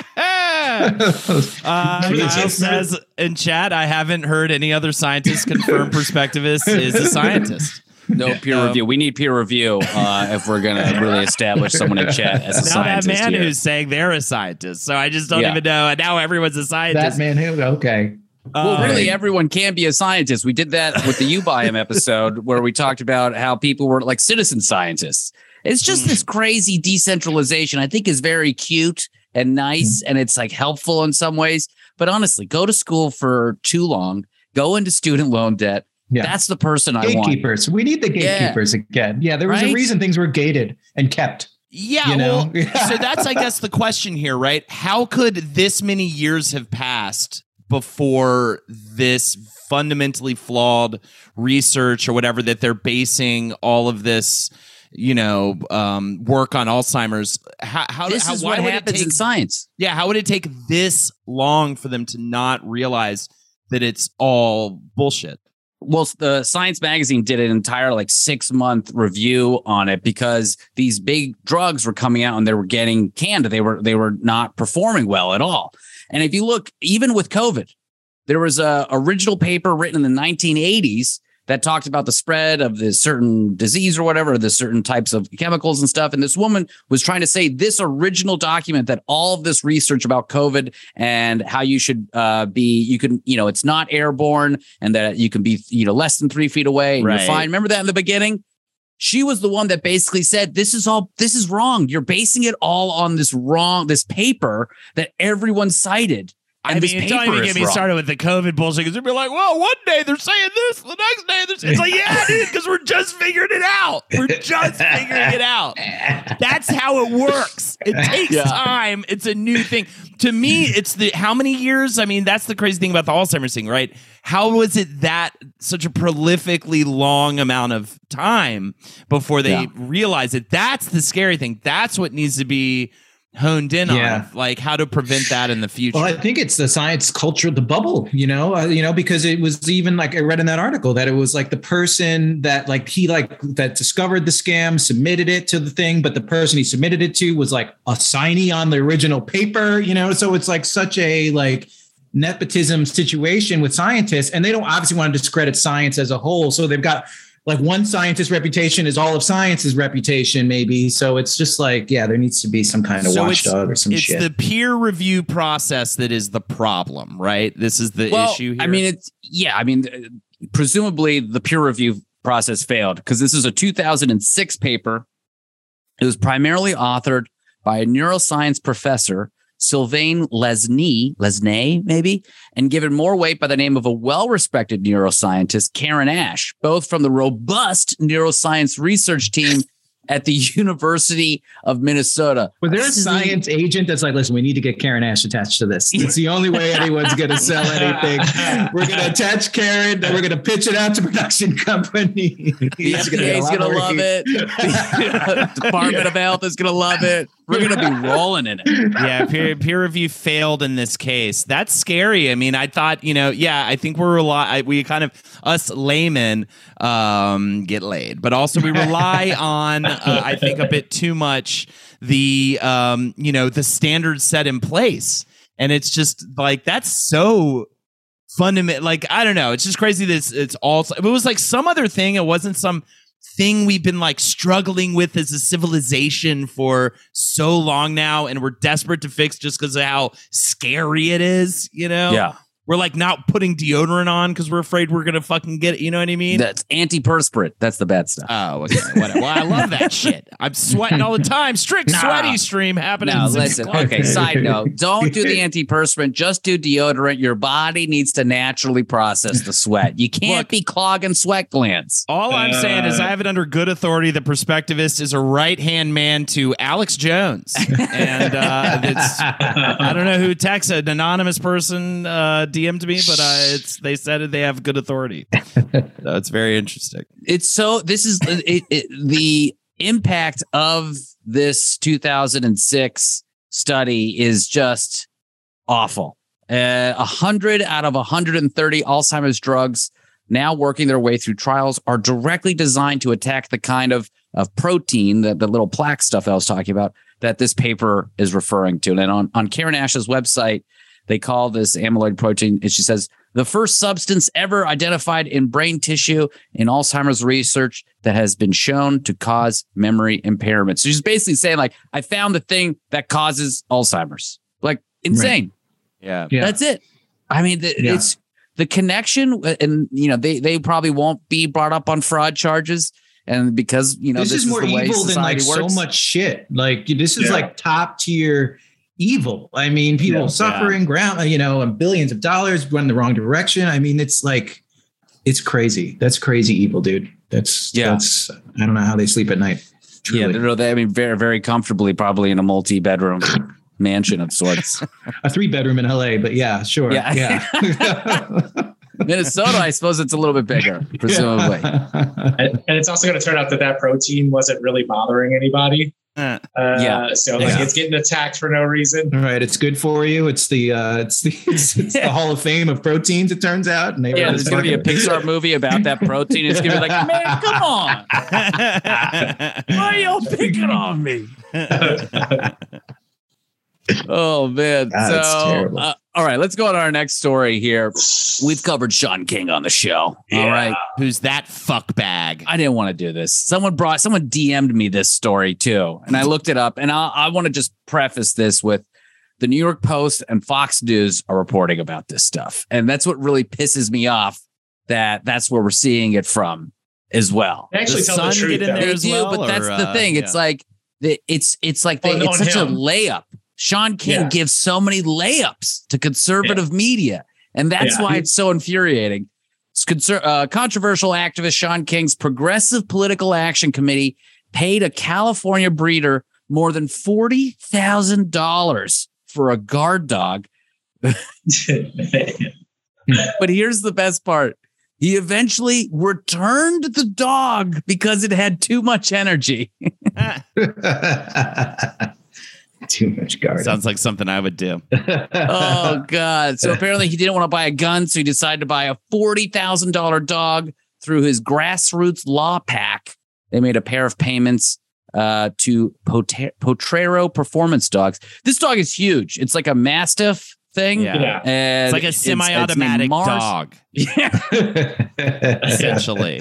[SPEAKER 9] Niall says in chat, I haven't heard any other scientist confirm Perspectivist is a scientist.
[SPEAKER 7] No peer review. We need peer review if we're going to really establish someone in chat as a scientist.
[SPEAKER 9] That man
[SPEAKER 7] here.
[SPEAKER 9] who's saying they're a scientist. So I just don't even know. And now everyone's a scientist.
[SPEAKER 6] That man who, okay.
[SPEAKER 7] Well, really, everyone can be a scientist. We did that with the You Buy 'Em episode where we talked about how people were like citizen scientists. It's just this crazy decentralization I think is very cute and nice, and it's like helpful in some ways. But honestly, go to school for too long, go into student loan debt. Yeah. That's the person I want.
[SPEAKER 6] Gatekeepers. We need the gatekeepers again. Yeah, there was a reason things were gated and kept.
[SPEAKER 9] Yeah,
[SPEAKER 6] you know?
[SPEAKER 9] So that's, I guess, the question here, right? How could this many years have passed before this fundamentally flawed research or whatever that they're basing all of this, work on Alzheimer's?
[SPEAKER 7] Why would happens in science.
[SPEAKER 9] Yeah, how would it take this long for them to not realize that it's all bullshit?
[SPEAKER 7] Well, the Science Magazine did an entire 6-month review on it because these big drugs were coming out and they were getting canned. They were not performing well at all. And if you look, even with COVID, there was a original paper written in the 1980s that talked about the spread of this certain disease or whatever, the certain types of chemicals and stuff. And this woman was trying to say this original document that all of this research about COVID and how you should it's not airborne and that you can be, less than 3 feet away and you're fine. Remember that in the beginning? She was the one that basically said, this is wrong. You're basing it all on this paper that everyone cited. And
[SPEAKER 9] don't even get me started with the COVID bullshit because they'd be like, well, one day they're saying this, the next day they're saying it's like, yeah, dude, because we're just figuring it out. We're just figuring it out. That's how it works. It takes time. It's a new thing. To me, it's how many years? I mean, that's the crazy thing about the Alzheimer's thing, right? How was it that such a prolifically long amount of time before they realized it? That's the scary thing. That's what needs to be honed in on, like how to prevent that in the future.
[SPEAKER 6] Well, I think it's the science culture, the bubble, because it was even I read in that article that it was the person that that discovered the scam, submitted it to the thing, but the person he submitted it to was a signee on the original paper, so it's such a nepotism situation with scientists, and they don't obviously want to discredit science as a whole. So they've got one scientist's reputation is all of science's reputation, maybe. So it's just there needs to be some kind of watchdog or some shit.
[SPEAKER 9] It's the peer review process that is the problem, right? This is the issue here.
[SPEAKER 7] I mean, presumably the peer review process failed because this is a 2006 paper. It was primarily authored by a neuroscience professor, Sylvain Lesnay, maybe, and given more weight by the name of a well-respected neuroscientist, Karen Ash, both from the robust neuroscience research team at the University of Minnesota.
[SPEAKER 6] Was there a science agent that's like, listen, we need to get Karen Ash attached to this. It's the only way anyone's going to sell anything. We're going to attach Karen, then we're going to pitch it out to production company.
[SPEAKER 7] The FDA is going to love it. The Department of Health is going to love it. We're going to be rolling in it.
[SPEAKER 9] Yeah, peer review failed in this case. That's scary. I mean, I thought, I think we kind of, us laymen, get laid, but also we rely on, I think, a bit too much the standards set in place. And it's just like, that's so fundamental. Like, I don't know. It's just crazy that it's all, if it was like some other thing, it wasn't some thing we've been like struggling with as a civilization for so long now, and we're desperate to fix just because of how scary it is,
[SPEAKER 7] Yeah.
[SPEAKER 9] We're like not putting deodorant on because we're afraid we're gonna fucking get it. You know what I mean?
[SPEAKER 7] That's antiperspirant. That's the bad stuff.
[SPEAKER 9] Oh, okay. Whatever. Well, I love that shit. I'm sweating all the time. Strict sweaty stream happening.
[SPEAKER 7] No, listen. Okay, side note. Don't do the antiperspirant. Just do deodorant. Your body needs to naturally process the sweat. You can't be clogging sweat glands.
[SPEAKER 9] All I'm saying is I have it under good authority. The Perspectivist is a right-hand man to Alex Jones. And I don't know who texted, an anonymous person DM'd me, but they said they have good authority. So it's very interesting.
[SPEAKER 7] This is the impact of this 2006 study is just awful. 100 out of 130 Alzheimer's drugs now working their way through trials are directly designed to attack the kind of protein, the little plaque stuff I was talking about, that this paper is referring to. And on Karen Ash's website, they call this amyloid protein, and she says, the first substance ever identified in brain tissue in Alzheimer's research that has been shown to cause memory impairment. So she's basically saying, like, I found the thing that causes Alzheimer's. Like, insane.
[SPEAKER 9] Right.
[SPEAKER 7] Yeah. That's it. I mean, it's the connection, and, they probably won't be brought up on fraud charges. And because, this is more evil than like
[SPEAKER 6] so much shit. Like, this is like top tier evil. I mean, people suffering, and billions of dollars going the wrong direction. I mean, it's like, it's crazy. That's crazy evil, dude. That's I don't know how they sleep at night. Truly.
[SPEAKER 7] Yeah, I mean, very, very comfortably, probably in a multi-bedroom mansion of sorts.
[SPEAKER 6] A 3-bedroom in LA, but yeah, sure. Yeah.
[SPEAKER 7] Minnesota, I suppose it's a little bit bigger, presumably.
[SPEAKER 8] And it's also going to turn out that protein wasn't really bothering anybody. So it's getting attacked for no reason.
[SPEAKER 6] All right, it's good for you. It's the the Hall of Fame of proteins, it turns out. And
[SPEAKER 7] there's going to be a Pixar movie about that protein. It's going to be like, man, come on, why are y'all picking on me? Oh man,
[SPEAKER 6] that's terrible.
[SPEAKER 7] All right, let's go on to our next story here. We've covered Sean King on the show. All right,
[SPEAKER 9] who's that fuck bag?
[SPEAKER 7] I didn't want to do this. Someone DM'd me this story too, and I looked it up. And I want to just preface this with the New York Post and Fox News are reporting about this stuff, and that's what really pisses me off. That's where we're seeing it from as well.
[SPEAKER 8] They actually tell the truth.
[SPEAKER 7] They do, but that's the thing. It's like it's like it's such a layup. Sean King gives so many layups to conservative media, and that's why it's so infuriating. Controversial activist Sean King's Progressive Political Action Committee paid a California breeder more than $40,000 for a guard dog. But here's the best part. He eventually returned the dog because it had too much energy.
[SPEAKER 6] Too much guard.
[SPEAKER 9] Sounds like something I would do.
[SPEAKER 7] Oh, God. So apparently he didn't want to buy a gun, so he decided to buy a $40,000 dog through his Grassroots Law PAC. They made a pair of payments to Potrero Performance Dogs. This dog is huge. It's like a Mastiff thing.
[SPEAKER 9] Yeah.
[SPEAKER 7] And
[SPEAKER 9] it's like a semi-automatic dog.
[SPEAKER 7] Yeah.
[SPEAKER 9] Essentially.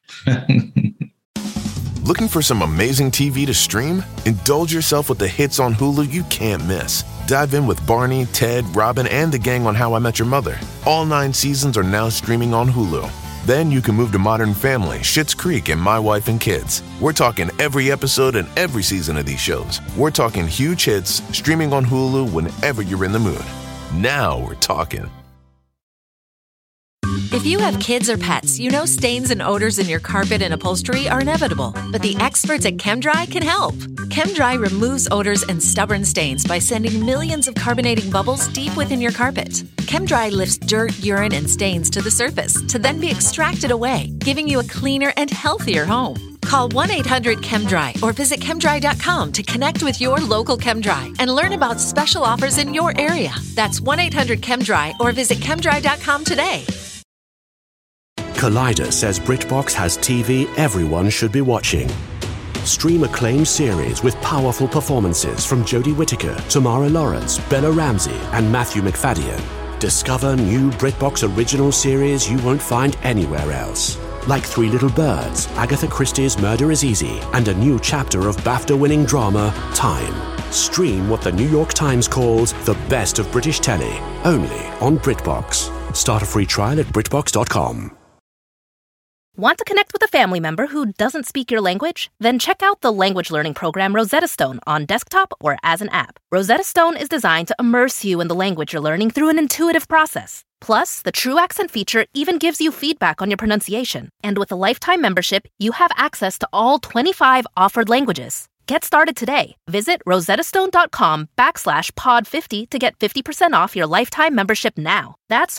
[SPEAKER 11] Looking for some amazing TV to stream? Indulge yourself with the hits on Hulu you can't miss. Dive in with Barney, Ted, Robin, and the gang on How I Met Your Mother. All 9 seasons are now streaming on Hulu. Then you can move to Modern Family, Schitt's Creek, and My Wife and Kids. We're talking every episode and every season of these shows. We're talking huge hits, streaming on Hulu whenever you're in the mood. Now we're talking.
[SPEAKER 12] If
[SPEAKER 2] If you have kids or pets, you know stains and odors in your carpet and upholstery are inevitable, but the experts at ChemDry can help. ChemDry removes odors and stubborn stains by sending millions of carbonating bubbles deep within your carpet. ChemDry lifts dirt, urine, and stains to the surface to then be extracted away, giving you a cleaner and healthier home. Call 1-800-ChemDry or visit chemdry.com to connect with your local ChemDry and learn about special offers in your area. That's 1-800-ChemDry or visit chemdry.com today.
[SPEAKER 14] Collider says BritBox has TV everyone should be watching. Stream acclaimed series with powerful performances from Jodie Whittaker, Tamara Lawrence, Bella Ramsey, and Matthew McFadden. Discover new BritBox original series you won't find anywhere else. Like Three Little Birds, Agatha Christie's Murder is Easy, and a new chapter of BAFTA-winning drama, Time. Stream what the New York Times calls the best of British telly, only on BritBox. Start a free trial at BritBox.com.
[SPEAKER 15] Want to connect with a family member who doesn't speak your language? Then check out the language learning program Rosetta Stone on desktop or as an app. Rosetta Stone is designed to immerse you in the language you're learning through an intuitive process. Plus, the True Accent feature even gives you feedback on your pronunciation. And with a lifetime membership, you have access to all 25 offered languages. Get started today. Visit rosettastone.com/pod50 to get 50% off your lifetime membership now. That's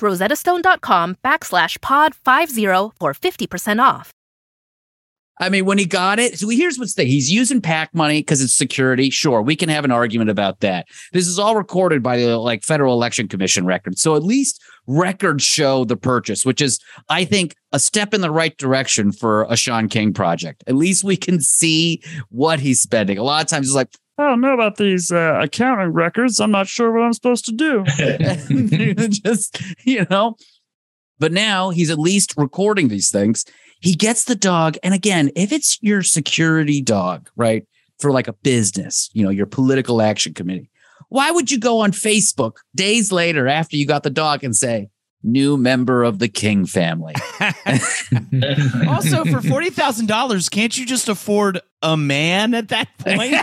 [SPEAKER 15] rosettastone.com/pod50 for 50% off.
[SPEAKER 7] I mean, when he got it, so here's what's the thing. He's using PAC money because it's security. Sure, we can have an argument about that. This is all recorded by the Federal Election Commission records. So at least records show the purchase, which is, I think, a step in the right direction for a Sean King project. At least we can see what he's spending. A lot of times it's like, I don't know about these accounting records. I'm not sure what I'm supposed to do. Just, but now he's at least recording these things. He gets the dog. And again, if it's your security dog, right, for like a business, your political action committee, why would you go on Facebook days later after you got the dog and say, new member of the King family?
[SPEAKER 9] Also, for $40,000, can't you just afford a man at that point?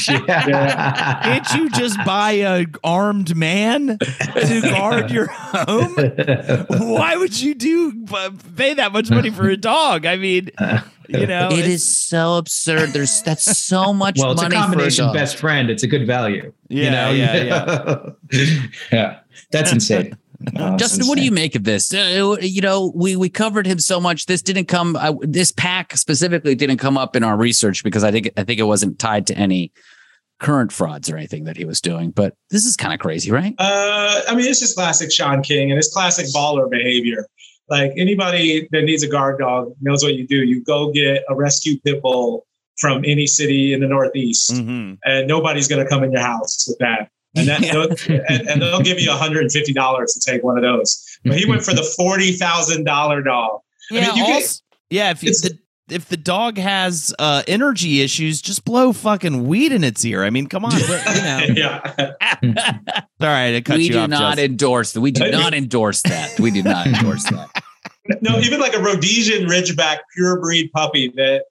[SPEAKER 9] Can't you just buy an armed man to guard your home? Why would you pay that much money for a dog? I mean,
[SPEAKER 7] it is so absurd. That's so much money.
[SPEAKER 6] It's a combination best friend. It's a good value.
[SPEAKER 7] Yeah.
[SPEAKER 6] That's insane.
[SPEAKER 7] Justin, what do you make of this? We covered him so much. This didn't come. This PAC specifically didn't come up in our research because I think it wasn't tied to any current frauds or anything that he was doing. But this is kind of crazy, right?
[SPEAKER 8] I mean, it's just classic Sean King and it's classic baller behavior. Like anybody that needs a guard dog knows what you do. You go get a rescue pit bull from any city in the Northeast, and nobody's going to come in your house with that. And they'll give you $150 to take one of those. But he went for the $40,000 dog.
[SPEAKER 9] Yeah, if the dog has energy issues, just blow fucking weed in its ear. I mean, come on.
[SPEAKER 8] Yeah.
[SPEAKER 9] All right, I cut you off.
[SPEAKER 7] We do not endorse that. We do not endorse that. We do not endorse that.
[SPEAKER 8] No, even like a Rhodesian Ridgeback pure breed puppy that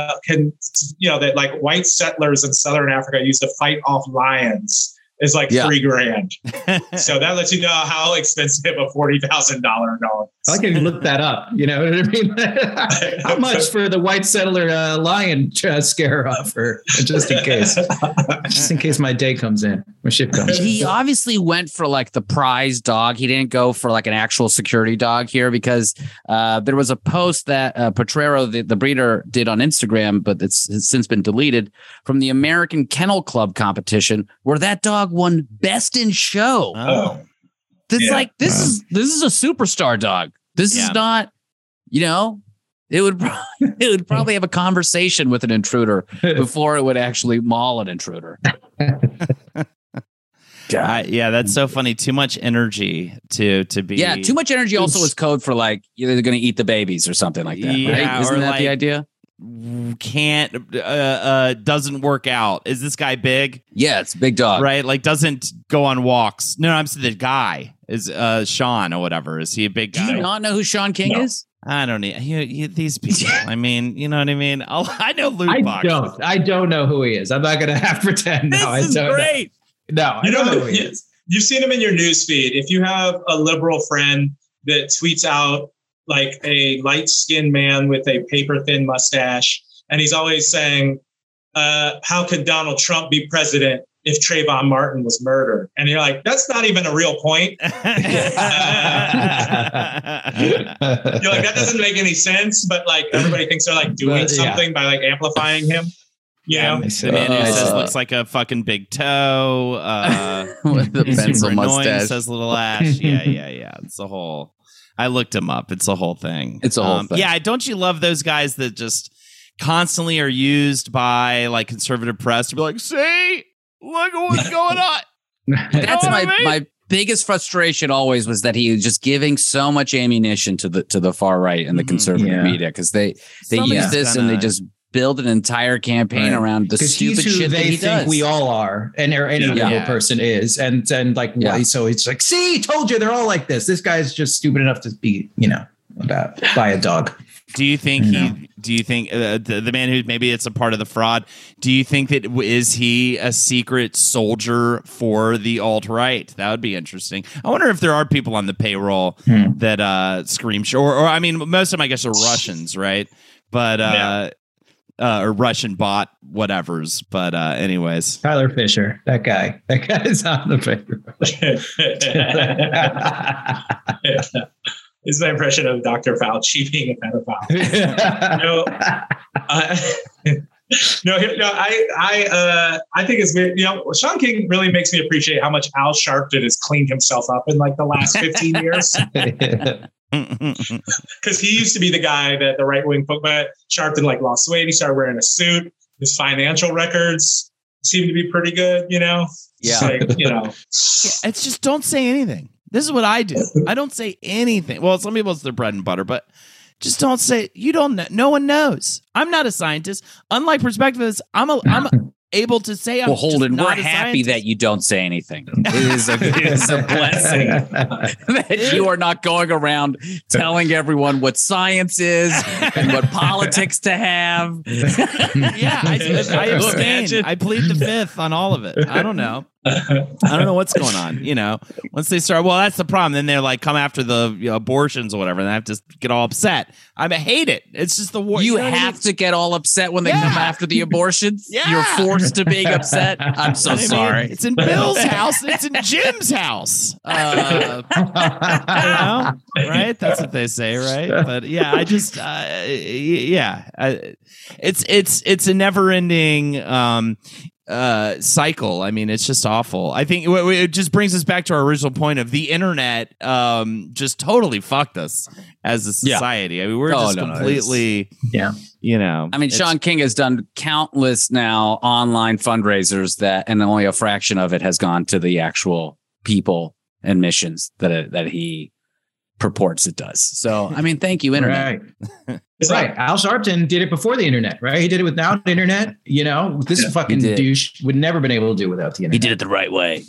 [SPEAKER 8] that like white settlers in Southern Africa used to fight off lions is like $3,000. So that lets you know how expensive a $40,000 dog.
[SPEAKER 6] I can look that up. You know what I mean? How much for the white settler lion scare offer? Just in case my day comes in, my ship comes in.
[SPEAKER 7] He obviously went for like the prize dog. He didn't go for like an actual security dog here because there was a post that Potrero, the breeder, did on Instagram, but it's since been deleted, from the American Kennel Club competition where that dog won Best in Show. This is a superstar dog. This is not, it would probably have a conversation with an intruder before it would actually maul an intruder.
[SPEAKER 9] That's so funny. Too much energy to be.
[SPEAKER 7] Yeah, too much energy also is code for like they're going to eat the babies or something like that. Right? Isn't that the idea?
[SPEAKER 9] Doesn't work out. Is this guy big?
[SPEAKER 7] Yeah, it's a big dog,
[SPEAKER 9] right? Like doesn't go on walks. No, I'm saying the guy is Sean or whatever. Is he a big guy?
[SPEAKER 7] Do you not know who Sean King is?
[SPEAKER 9] I don't need these people. I mean, you know what I mean? I know Loot Box.
[SPEAKER 6] I don't know who he is. I'm not gonna have to pretend.
[SPEAKER 7] This is great.
[SPEAKER 6] No, I don't know who he is.
[SPEAKER 8] You've seen him in your news feed. If you have a liberal friend that tweets out like a light-skinned man with a paper-thin mustache, and he's always saying, "How could Donald Trump be president if Trayvon Martin was murdered?" And you're like, that's not even a real point. You're like, that doesn't make any sense. But like everybody thinks they're like doing something by like amplifying him. You know?
[SPEAKER 9] The man who says looks like a fucking big toe.
[SPEAKER 7] With the pencil mustache.
[SPEAKER 9] Says little ash. Yeah. It's a whole. I looked him up. It's a whole thing.
[SPEAKER 7] It's a whole thing.
[SPEAKER 9] Yeah. Don't you love those guys that just constantly are used by like conservative press to be like, see, look at what's going on.
[SPEAKER 7] That's my biggest frustration always was that he was just giving so much ammunition to the far right and the conservative media because they use this and they just build an entire campaign around the stupid shit that he does.
[SPEAKER 6] We all are, and any liberal person is, and like so it's like, see, told you, they're all like this. This guy's just stupid enough to be, by a dog.
[SPEAKER 9] Do you think the man who maybe it's a part of the fraud? Do you think that is he a secret soldier for the alt-right? That would be interesting. I wonder if there are people on the payroll that scream, or I mean, most of them I guess are Russians, right? But or Russian bot whatevers. But anyways,
[SPEAKER 6] Tyler Fisher, that guy is on the payroll.
[SPEAKER 8] It's my impression of Dr. Fauci being a pedophile. I think it's weird. Sean King really makes me appreciate how much Al Sharpton has cleaned himself up in like the last 15 years. Because he used to be the guy that the right wing put, but Sharpton like lost weight. He started wearing a suit. His financial records seem to be pretty good.
[SPEAKER 9] It's just don't say anything. This is what I do. I don't say anything. Well, some people it's their bread and butter, but just don't say. You don't know. No one knows. I'm not a scientist. Unlike perspectivists, I'm able to say. I'm
[SPEAKER 7] Holden,
[SPEAKER 9] just not
[SPEAKER 7] we're
[SPEAKER 9] a
[SPEAKER 7] happy
[SPEAKER 9] scientist.
[SPEAKER 7] that you don't say anything. It is a blessing that you are not going around telling everyone what science is and what politics to have.
[SPEAKER 9] Yeah, I abstain. I plead the fifth on all of it. I don't know. I don't know what's going on. Once they start, well, that's the problem. Then they're like, come after the abortions or whatever, and I have to get all upset. I hate it. It's just the war.
[SPEAKER 7] You have to get all upset when they come after the abortions.
[SPEAKER 9] Yeah.
[SPEAKER 7] You're forced to being upset. I'm so sorry.
[SPEAKER 9] It's in Bill's house. It's in Jim's house. Right? That's what they say, right? But yeah, I just, it's a never-ending cycle. I mean, it's just awful. I think it just brings us back to our original point of the internet just totally fucked us as a society. I mean, we're just completely
[SPEAKER 7] I mean, Sean King has done countless now online fundraisers and only a fraction of it has gone to the actual people and missions that he purports it does. So, I mean, thank you, internet.
[SPEAKER 6] Right. Al Sharpton did it before the internet, right? He did it without internet. This fucking douche would never been able to do it without the internet.
[SPEAKER 7] He did it the right way.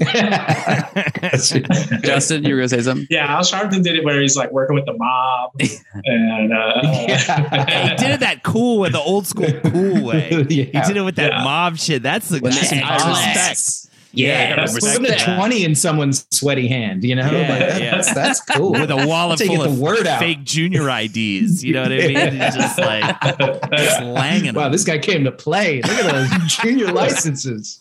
[SPEAKER 7] Justin, you were going to say something?
[SPEAKER 8] Yeah, Al Sharpton did it where he's like working with the mob. And
[SPEAKER 9] he did it that cool way, the old school cool way. He did it with that mob shit. That's the I respect.
[SPEAKER 6] Yeah, putting a 20 in someone's sweaty hand, that's cool.
[SPEAKER 9] With a wallet full of fake junior IDs, you know what I mean? It's just like just langing.
[SPEAKER 6] Wow, this guy came to play. Look at those junior licenses.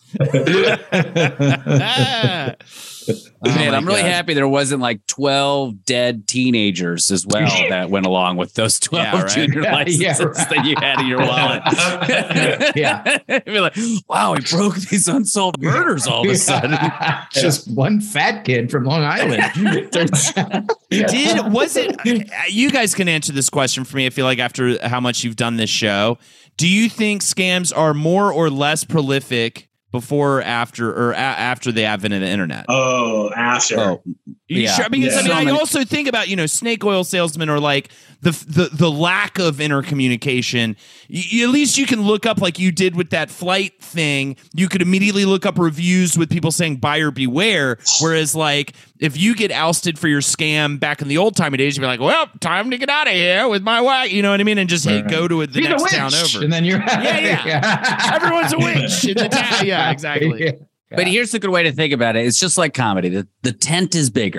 [SPEAKER 7] Man, I'm really happy there wasn't like 12 dead teenagers as well that went along with those 12 junior licenses that you had in your wallet. Be like, wow, he broke these unsolved murders all of a sudden.
[SPEAKER 6] Just one fat kid from Long Island.
[SPEAKER 9] You guys can answer this question for me, I feel like, after how much you've done this show. Do you think scams are more or less prolific before, after the advent of the internet?
[SPEAKER 8] Oh, after.
[SPEAKER 9] Sure? Because I also think about snake oil salesmen, or like the lack of intercommunication. At least you can look up, like you did with that flight thing. You could immediately look up reviews with people saying buyer beware. Whereas like if you get ousted for your scam back in the old timey days, you'd be like, well, time to get out of here with my wife. You know what I mean? And just go to the next town over.
[SPEAKER 6] And then you're
[SPEAKER 9] everyone's a witch in the town. Yeah, exactly.
[SPEAKER 7] But here's a good way to think about it. It's just like comedy. The tent is bigger.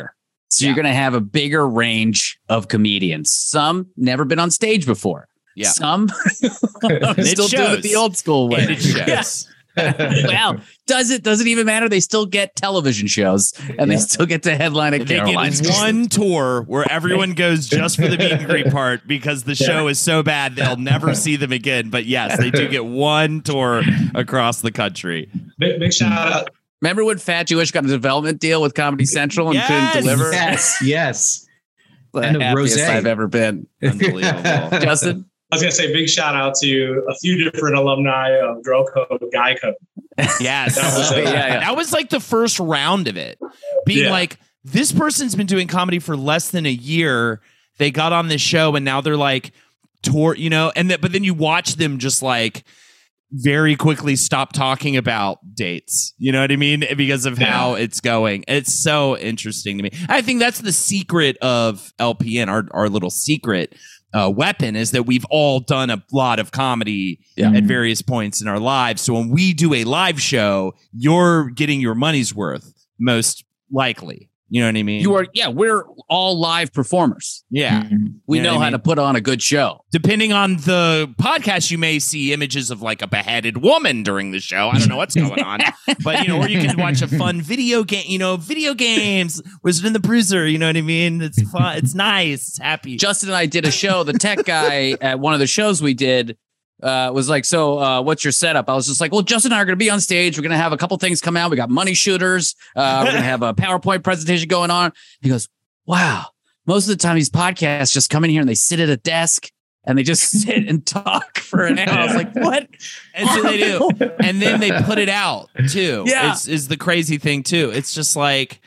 [SPEAKER 7] So you're going to have a bigger range of comedians. Some never been on stage before.
[SPEAKER 9] Yeah.
[SPEAKER 7] Some still doing it the old school way.
[SPEAKER 9] And it shows.
[SPEAKER 7] Well, does it even matter? They still get television shows and they still get to headline at Caroline's.
[SPEAKER 9] They get one tour where everyone goes just for the meet and greet part because the show is so bad they'll never see them again. But yes, they do get one tour across the country.
[SPEAKER 8] Big shout out.
[SPEAKER 7] Remember when Fat Jewish got a development deal with Comedy Central and couldn't deliver?
[SPEAKER 6] Yes.
[SPEAKER 7] The
[SPEAKER 6] And the
[SPEAKER 7] happiest
[SPEAKER 6] rosé.
[SPEAKER 7] I've ever been.
[SPEAKER 9] Unbelievable.
[SPEAKER 7] Justin?
[SPEAKER 8] I was going to say big shout out to a few different alumni of Girl Code, Guy Code.
[SPEAKER 9] Yes.
[SPEAKER 8] That was
[SPEAKER 9] That was like the first round of it. Being like, this person's been doing comedy for less than a year. They got on this show and now they're like tour, but then you watch them just like very quickly stop talking about dates. You know what I mean? Because of how it's going. It's so interesting to me. I think that's the secret of LPN, our little secret weapon, is that we've all done a lot of comedy at various points in our lives. So when we do a live show, you're getting your money's worth, most likely. You know what I mean?
[SPEAKER 7] We're all live performers.
[SPEAKER 9] Yeah.
[SPEAKER 7] We know how to put on a good show.
[SPEAKER 9] Depending on the podcast, you may see images of like a beheaded woman during the show. I don't know what's going on. But, or you can watch a fun video game, video games, Wizard and the Bruiser, you know what I mean? It's fun. It's nice. It's happy.
[SPEAKER 7] Justin and I did a show. The tech guy at one of the shows we did was like, so what's your setup? I was just like, well, Justin and I are going to be on stage. We're going to have a couple things come out. We got money shooters. We're going to have a PowerPoint presentation going on. He goes, wow. Most of the time these podcasts just come in here and they sit at a desk and they just sit and talk for an hour. I was like, what?
[SPEAKER 9] And so they do. And then they put it out too.
[SPEAKER 7] Yeah.
[SPEAKER 9] Is the crazy thing too. It's just like,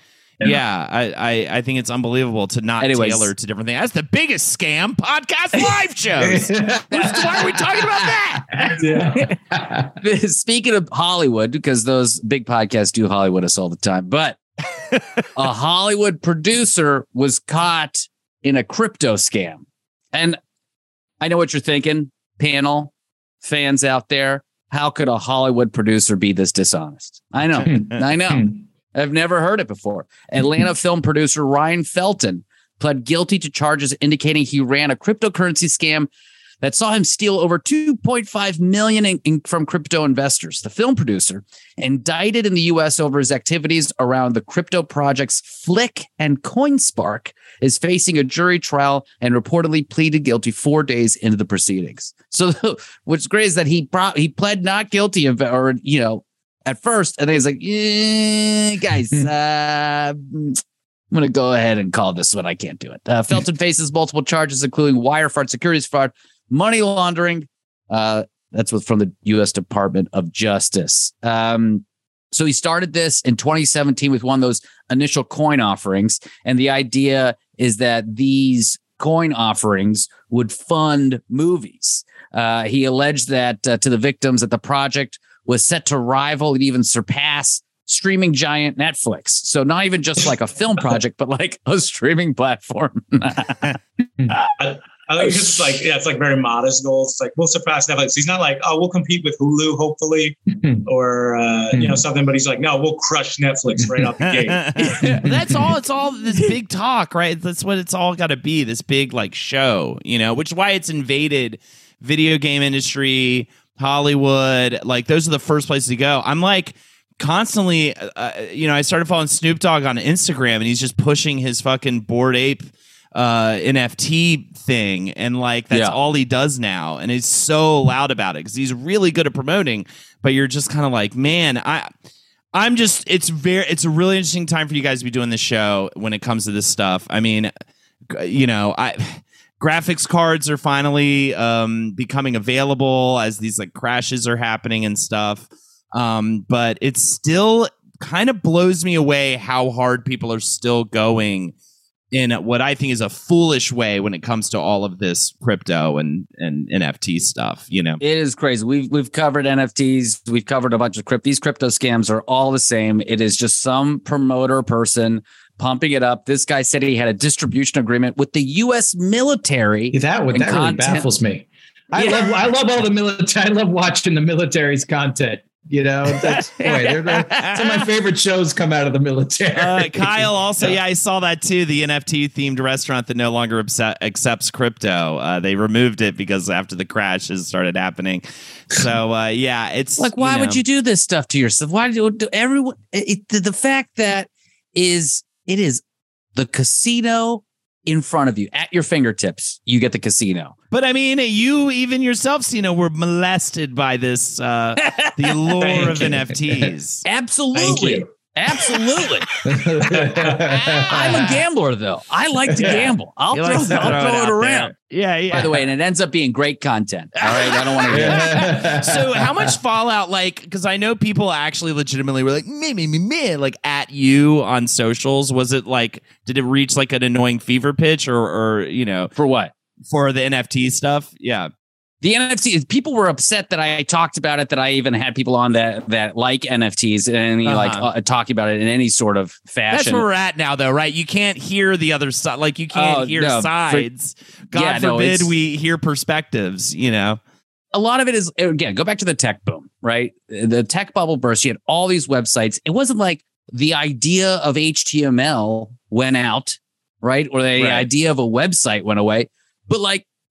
[SPEAKER 9] I think it's unbelievable to not tailor to different things. That's the biggest scam, podcast live shows. Why are we talking about that?
[SPEAKER 7] Speaking of Hollywood, because those big podcasts do Hollywood us all the time, but a Hollywood producer was caught in a crypto scam. And I know what you're thinking, panel, fans out there. How could a Hollywood producer be this dishonest? I know. I've never heard it before. Atlanta film producer Ryan Felton pled guilty to charges indicating he ran a cryptocurrency scam that saw him steal over $2.5 million from crypto investors. The film producer, indicted in the U.S. over his activities around the crypto projects Flick and CoinSpark, is facing a jury trial and reportedly pleaded guilty 4 days into the proceedings. So what's great is that he pled not guilty of, at first, and then he's like, guys, I'm going to go ahead and call this one. I can't do it. Felton faces multiple charges, including wire fraud, securities fraud, money laundering. That's from the U.S. Department of Justice. So he started this in 2017 with one of those initial coin offerings. And the idea is that these coin offerings would fund movies. He alleged that to the victims that the project was set to rival and even surpass streaming giant Netflix. So not even just like a film project, but like a streaming platform.
[SPEAKER 8] I think it's like, it's like very modest goals. It's like, we'll surpass Netflix. He's not like, oh, we'll compete with Hulu, hopefully, or, something, but he's like, no, we'll crush Netflix right off the gate.
[SPEAKER 9] That's all. It's all this big talk, right? That's what it's all got to be. This big like show, which is why it's invaded video game industry, Hollywood. Like those are the first places to go. I'm like constantly, I started following Snoop Dogg on Instagram and he's just pushing his fucking Bored Ape NFT thing. And like, that's all he does now. And he's so loud about it because he's really good at promoting, but you're just kind of like, man, it's a really interesting time for you guys to be doing this show when it comes to this stuff. I mean, graphics cards are finally becoming available as these like crashes are happening and stuff. But it still kind of blows me away how hard people are still going in what I think is a foolish way when it comes to all of this crypto and NFT stuff. It
[SPEAKER 7] is crazy. We've covered NFTs. We've covered a bunch of these crypto scams are all the same. It is just some promoter person pumping it up. This guy said he had a distribution agreement with the U.S. military.
[SPEAKER 6] That really baffles me. I love all the military. I love watching the military's content. That's some of my favorite shows come out of the military.
[SPEAKER 9] Kyle also, I saw that too. The NFT themed restaurant that no longer accepts crypto. They removed it because after the crashes started happening. So it's
[SPEAKER 7] like, why would you do this stuff to yourself? Why do everyone? The fact that it is the casino in front of you at your fingertips. You get the casino.
[SPEAKER 9] But I mean, you even yourself, Cena, were molested by this, the allure of NFTs.
[SPEAKER 7] Absolutely. Absolutely. I'm a gambler, though. I like to gamble. I'll throw it around.
[SPEAKER 9] Yeah.
[SPEAKER 7] By the way, and it ends up being great content. All right. I don't want to hear it.
[SPEAKER 9] So how much fallout, because I know people actually legitimately were like, me, like at you on socials. Was it did it reach like an annoying fever pitch or
[SPEAKER 7] for what?
[SPEAKER 9] For the NFT stuff? Yeah.
[SPEAKER 7] The NFT, people were upset that I talked about it, that I even had people on that like NFTs and talking about it in any sort of fashion.
[SPEAKER 9] That's where we're at now, though, right? You can't hear the other side. Like, you can't hear sides. God forbid we hear perspectives, A
[SPEAKER 7] lot of it is, again, go back to the tech boom, right? The tech bubble burst. You had all these websites. It wasn't like the idea of HTML went out, right? Or the idea of a website went away. But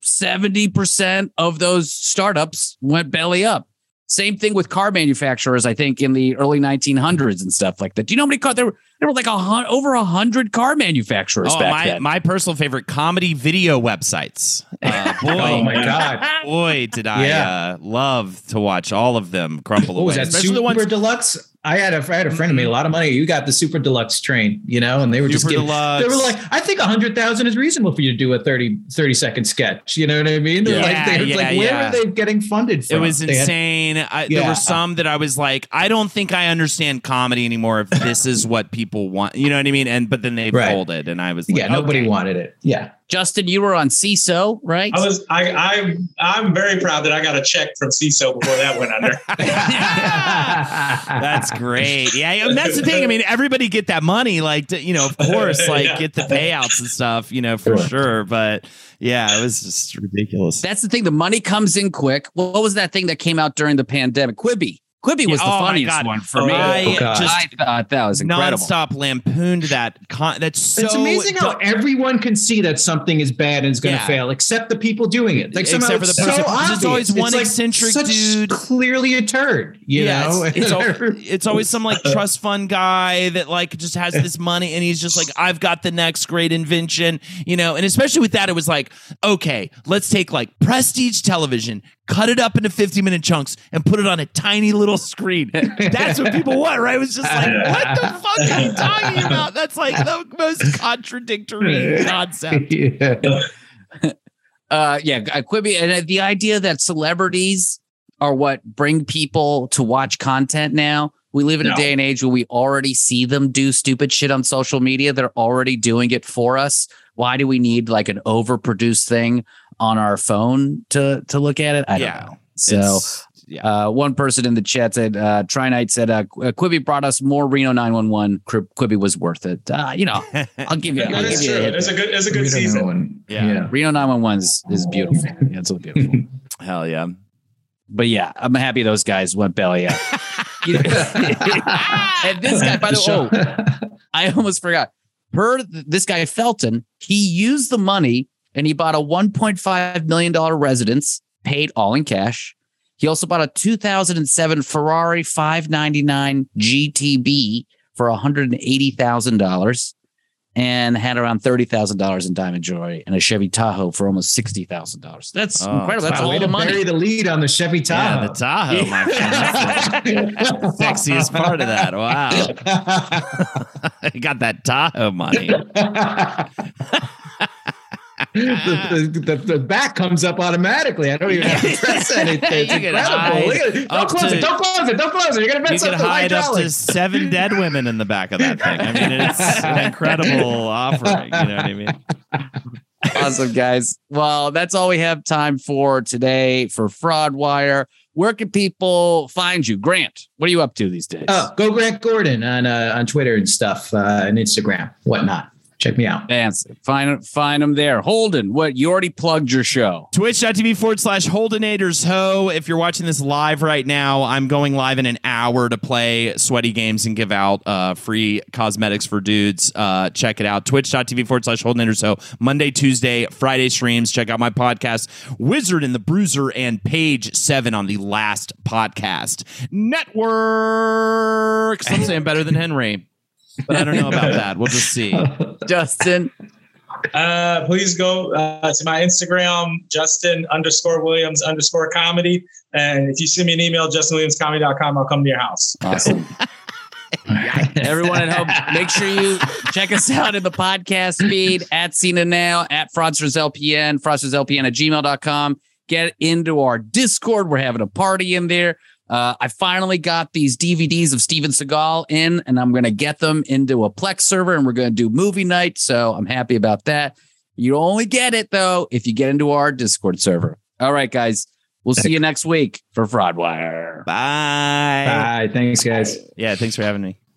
[SPEAKER 7] 70% of those startups went belly up. Same thing with car manufacturers, I think, in the early 1900s and stuff like that. Do you know how many cars? There were like over 100 car manufacturers back then.
[SPEAKER 9] My personal favorite, comedy video websites. Boy,
[SPEAKER 6] oh my God.
[SPEAKER 9] Boy, did I love to watch all of them crumble away.
[SPEAKER 6] What was that,
[SPEAKER 9] especially
[SPEAKER 6] Super
[SPEAKER 9] the ones
[SPEAKER 6] Deluxe? I had a friend who made a lot of money. You got the Super Deluxe train, and they were just they were like, I think 100,000 is reasonable for you to do a 30-second sketch. You know what I mean? Where are they getting funded from?
[SPEAKER 9] It was insane. There were some that I was like, I don't think I understand comedy anymore if this is what people want. You know what I mean? But then they folded, and I was like,
[SPEAKER 6] nobody wanted it. Yeah.
[SPEAKER 7] Justin, you were on CISO, right?
[SPEAKER 8] I'm very proud that I got a check from CISO before that went under.
[SPEAKER 9] That's great. Yeah, and that's the thing. I mean, everybody get that money, of course, get the payouts and stuff, for sure. But yeah, it was just ridiculous.
[SPEAKER 7] That's the thing. The money comes in quick. What was that thing that came out during the pandemic? Quibi. Quibi was the funniest one for me.
[SPEAKER 9] I
[SPEAKER 7] thought that was incredible.
[SPEAKER 9] Nonstop lampooned that. That's so.
[SPEAKER 6] It's amazing how everyone can see that something is bad and is going to fail, except the people doing it.
[SPEAKER 9] Except for the person. There's always one eccentric dude,
[SPEAKER 6] clearly a turd.
[SPEAKER 9] It's always some trust fund guy that just has this money and he's just like, I've got the next great invention, And especially with that, it was like, okay, let's take prestige television, cut it up into 50-minute chunks, and put it on a tiny little screen. That's what people want, right? It was just like, what the fuck are you talking about? That's the most contradictory concept.
[SPEAKER 7] Quibi, and the idea that celebrities are what bring people to watch content now. We live in a day and age where we already see them do stupid shit on social media. They're already doing it for us. Why do we need an overproduced thing on our phone to look at it? I don't know. So one person in the chat said, Trinite said, Quibi brought us more Reno 911. Quibi was worth it. I'll give you a hit.
[SPEAKER 8] It's a good season.
[SPEAKER 7] Yeah. Reno 911 is beautiful. Yeah, it's so beautiful.
[SPEAKER 9] Hell yeah.
[SPEAKER 7] But yeah, I'm happy those guys went belly up. And this guy, by the way, I almost forgot. This guy Felton, he used the money and he bought a $1.5 million residence, paid all in cash. He also bought a 2007 Ferrari 599 GTB for $180,000 and had around $30,000 in diamond jewelry and a Chevy Tahoe for almost $60,000. That's incredible. That's a lot of money.
[SPEAKER 6] Bury the lead on the Chevy Tahoe.
[SPEAKER 9] Yeah, the Tahoe, my friend. That's the sexiest part of that. Wow. You got that Tahoe money.
[SPEAKER 6] The back comes up automatically. I don't even have to press anything. It's incredible. Don't close it. Don't close it. Don't close it. You're going to mess up the
[SPEAKER 9] hide up
[SPEAKER 6] hydraulics.
[SPEAKER 9] to 7 dead women in the back of that thing. I mean, it's an incredible offering. You know what I mean?
[SPEAKER 7] Awesome, guys. Well, that's all we have time for today for Fraud Wire. Where can people find you? Grant, what are you up to these days?
[SPEAKER 6] Go Grant Gordon on Twitter and stuff and Instagram, whatnot. check me out.
[SPEAKER 7] Fancy. Find them there. Holden, what? You already plugged your show.
[SPEAKER 9] Twitch.tv/Holdenatorsho. If you're watching this live right now, I'm going live in an hour to play sweaty games and give out free cosmetics for dudes. Check it out. Twitch.tv/Holdenatorsho. Monday, Tuesday, Friday streams. Check out my podcast, Wizard and the Bruiser, and Page 7 on the Last Podcast Network. Some say I'm better than Henry. But I don't know about that. We'll just see.
[SPEAKER 7] Justin.
[SPEAKER 8] Please go to my Instagram, Justin_Williams_comedy. And if you send me an email, JustinWilliamsComedy.com, I'll come to your house.
[SPEAKER 7] Awesome. Everyone at home, make sure you check us out in the podcast feed at Cena Now, at FraudstersLPN, FraudstersLPN@gmail.com. Get into our Discord. We're having a party in there. I finally got these DVDs of Steven Seagal in, and I'm going to get them into a Plex server, and we're going to do movie night. So I'm happy about that. You only get it, though, if you get into our Discord server. All right, guys. We'll see you next week for Fraudwire.
[SPEAKER 9] Bye.
[SPEAKER 6] Bye. Thanks, guys.
[SPEAKER 9] Yeah, thanks for having me.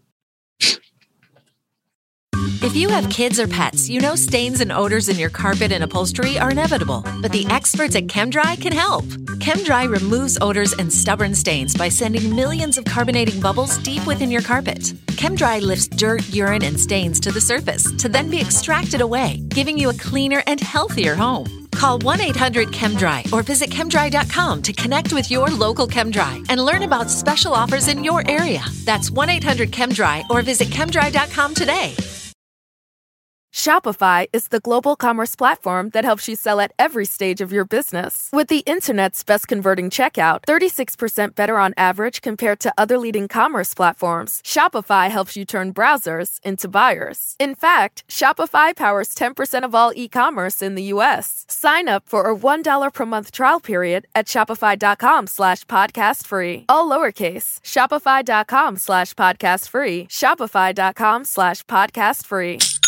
[SPEAKER 2] If you have kids or pets, you know stains and odors in your carpet and upholstery are inevitable. But the experts at ChemDry can help. ChemDry removes odors and stubborn stains by sending millions of carbonating bubbles deep within your carpet. ChemDry lifts dirt, urine, and stains to the surface to then be extracted away, giving you a cleaner and healthier home. Call 1-800-ChemDry or visit chemdry.com to connect with your local ChemDry and learn about special offers in your area. That's 1-800-ChemDry or visit chemdry.com today.
[SPEAKER 12] Shopify is the global commerce platform that helps you sell at every stage of your business. With the internet's best converting checkout, 36% better on average compared to other leading commerce platforms, Shopify helps you turn browsers into buyers. In fact, Shopify powers 10% of all e-commerce in the U.S. Sign up for a $1 per month trial period at shopify.com/podcast free. All lowercase, shopify.com/podcast free, shopify.com/podcast free.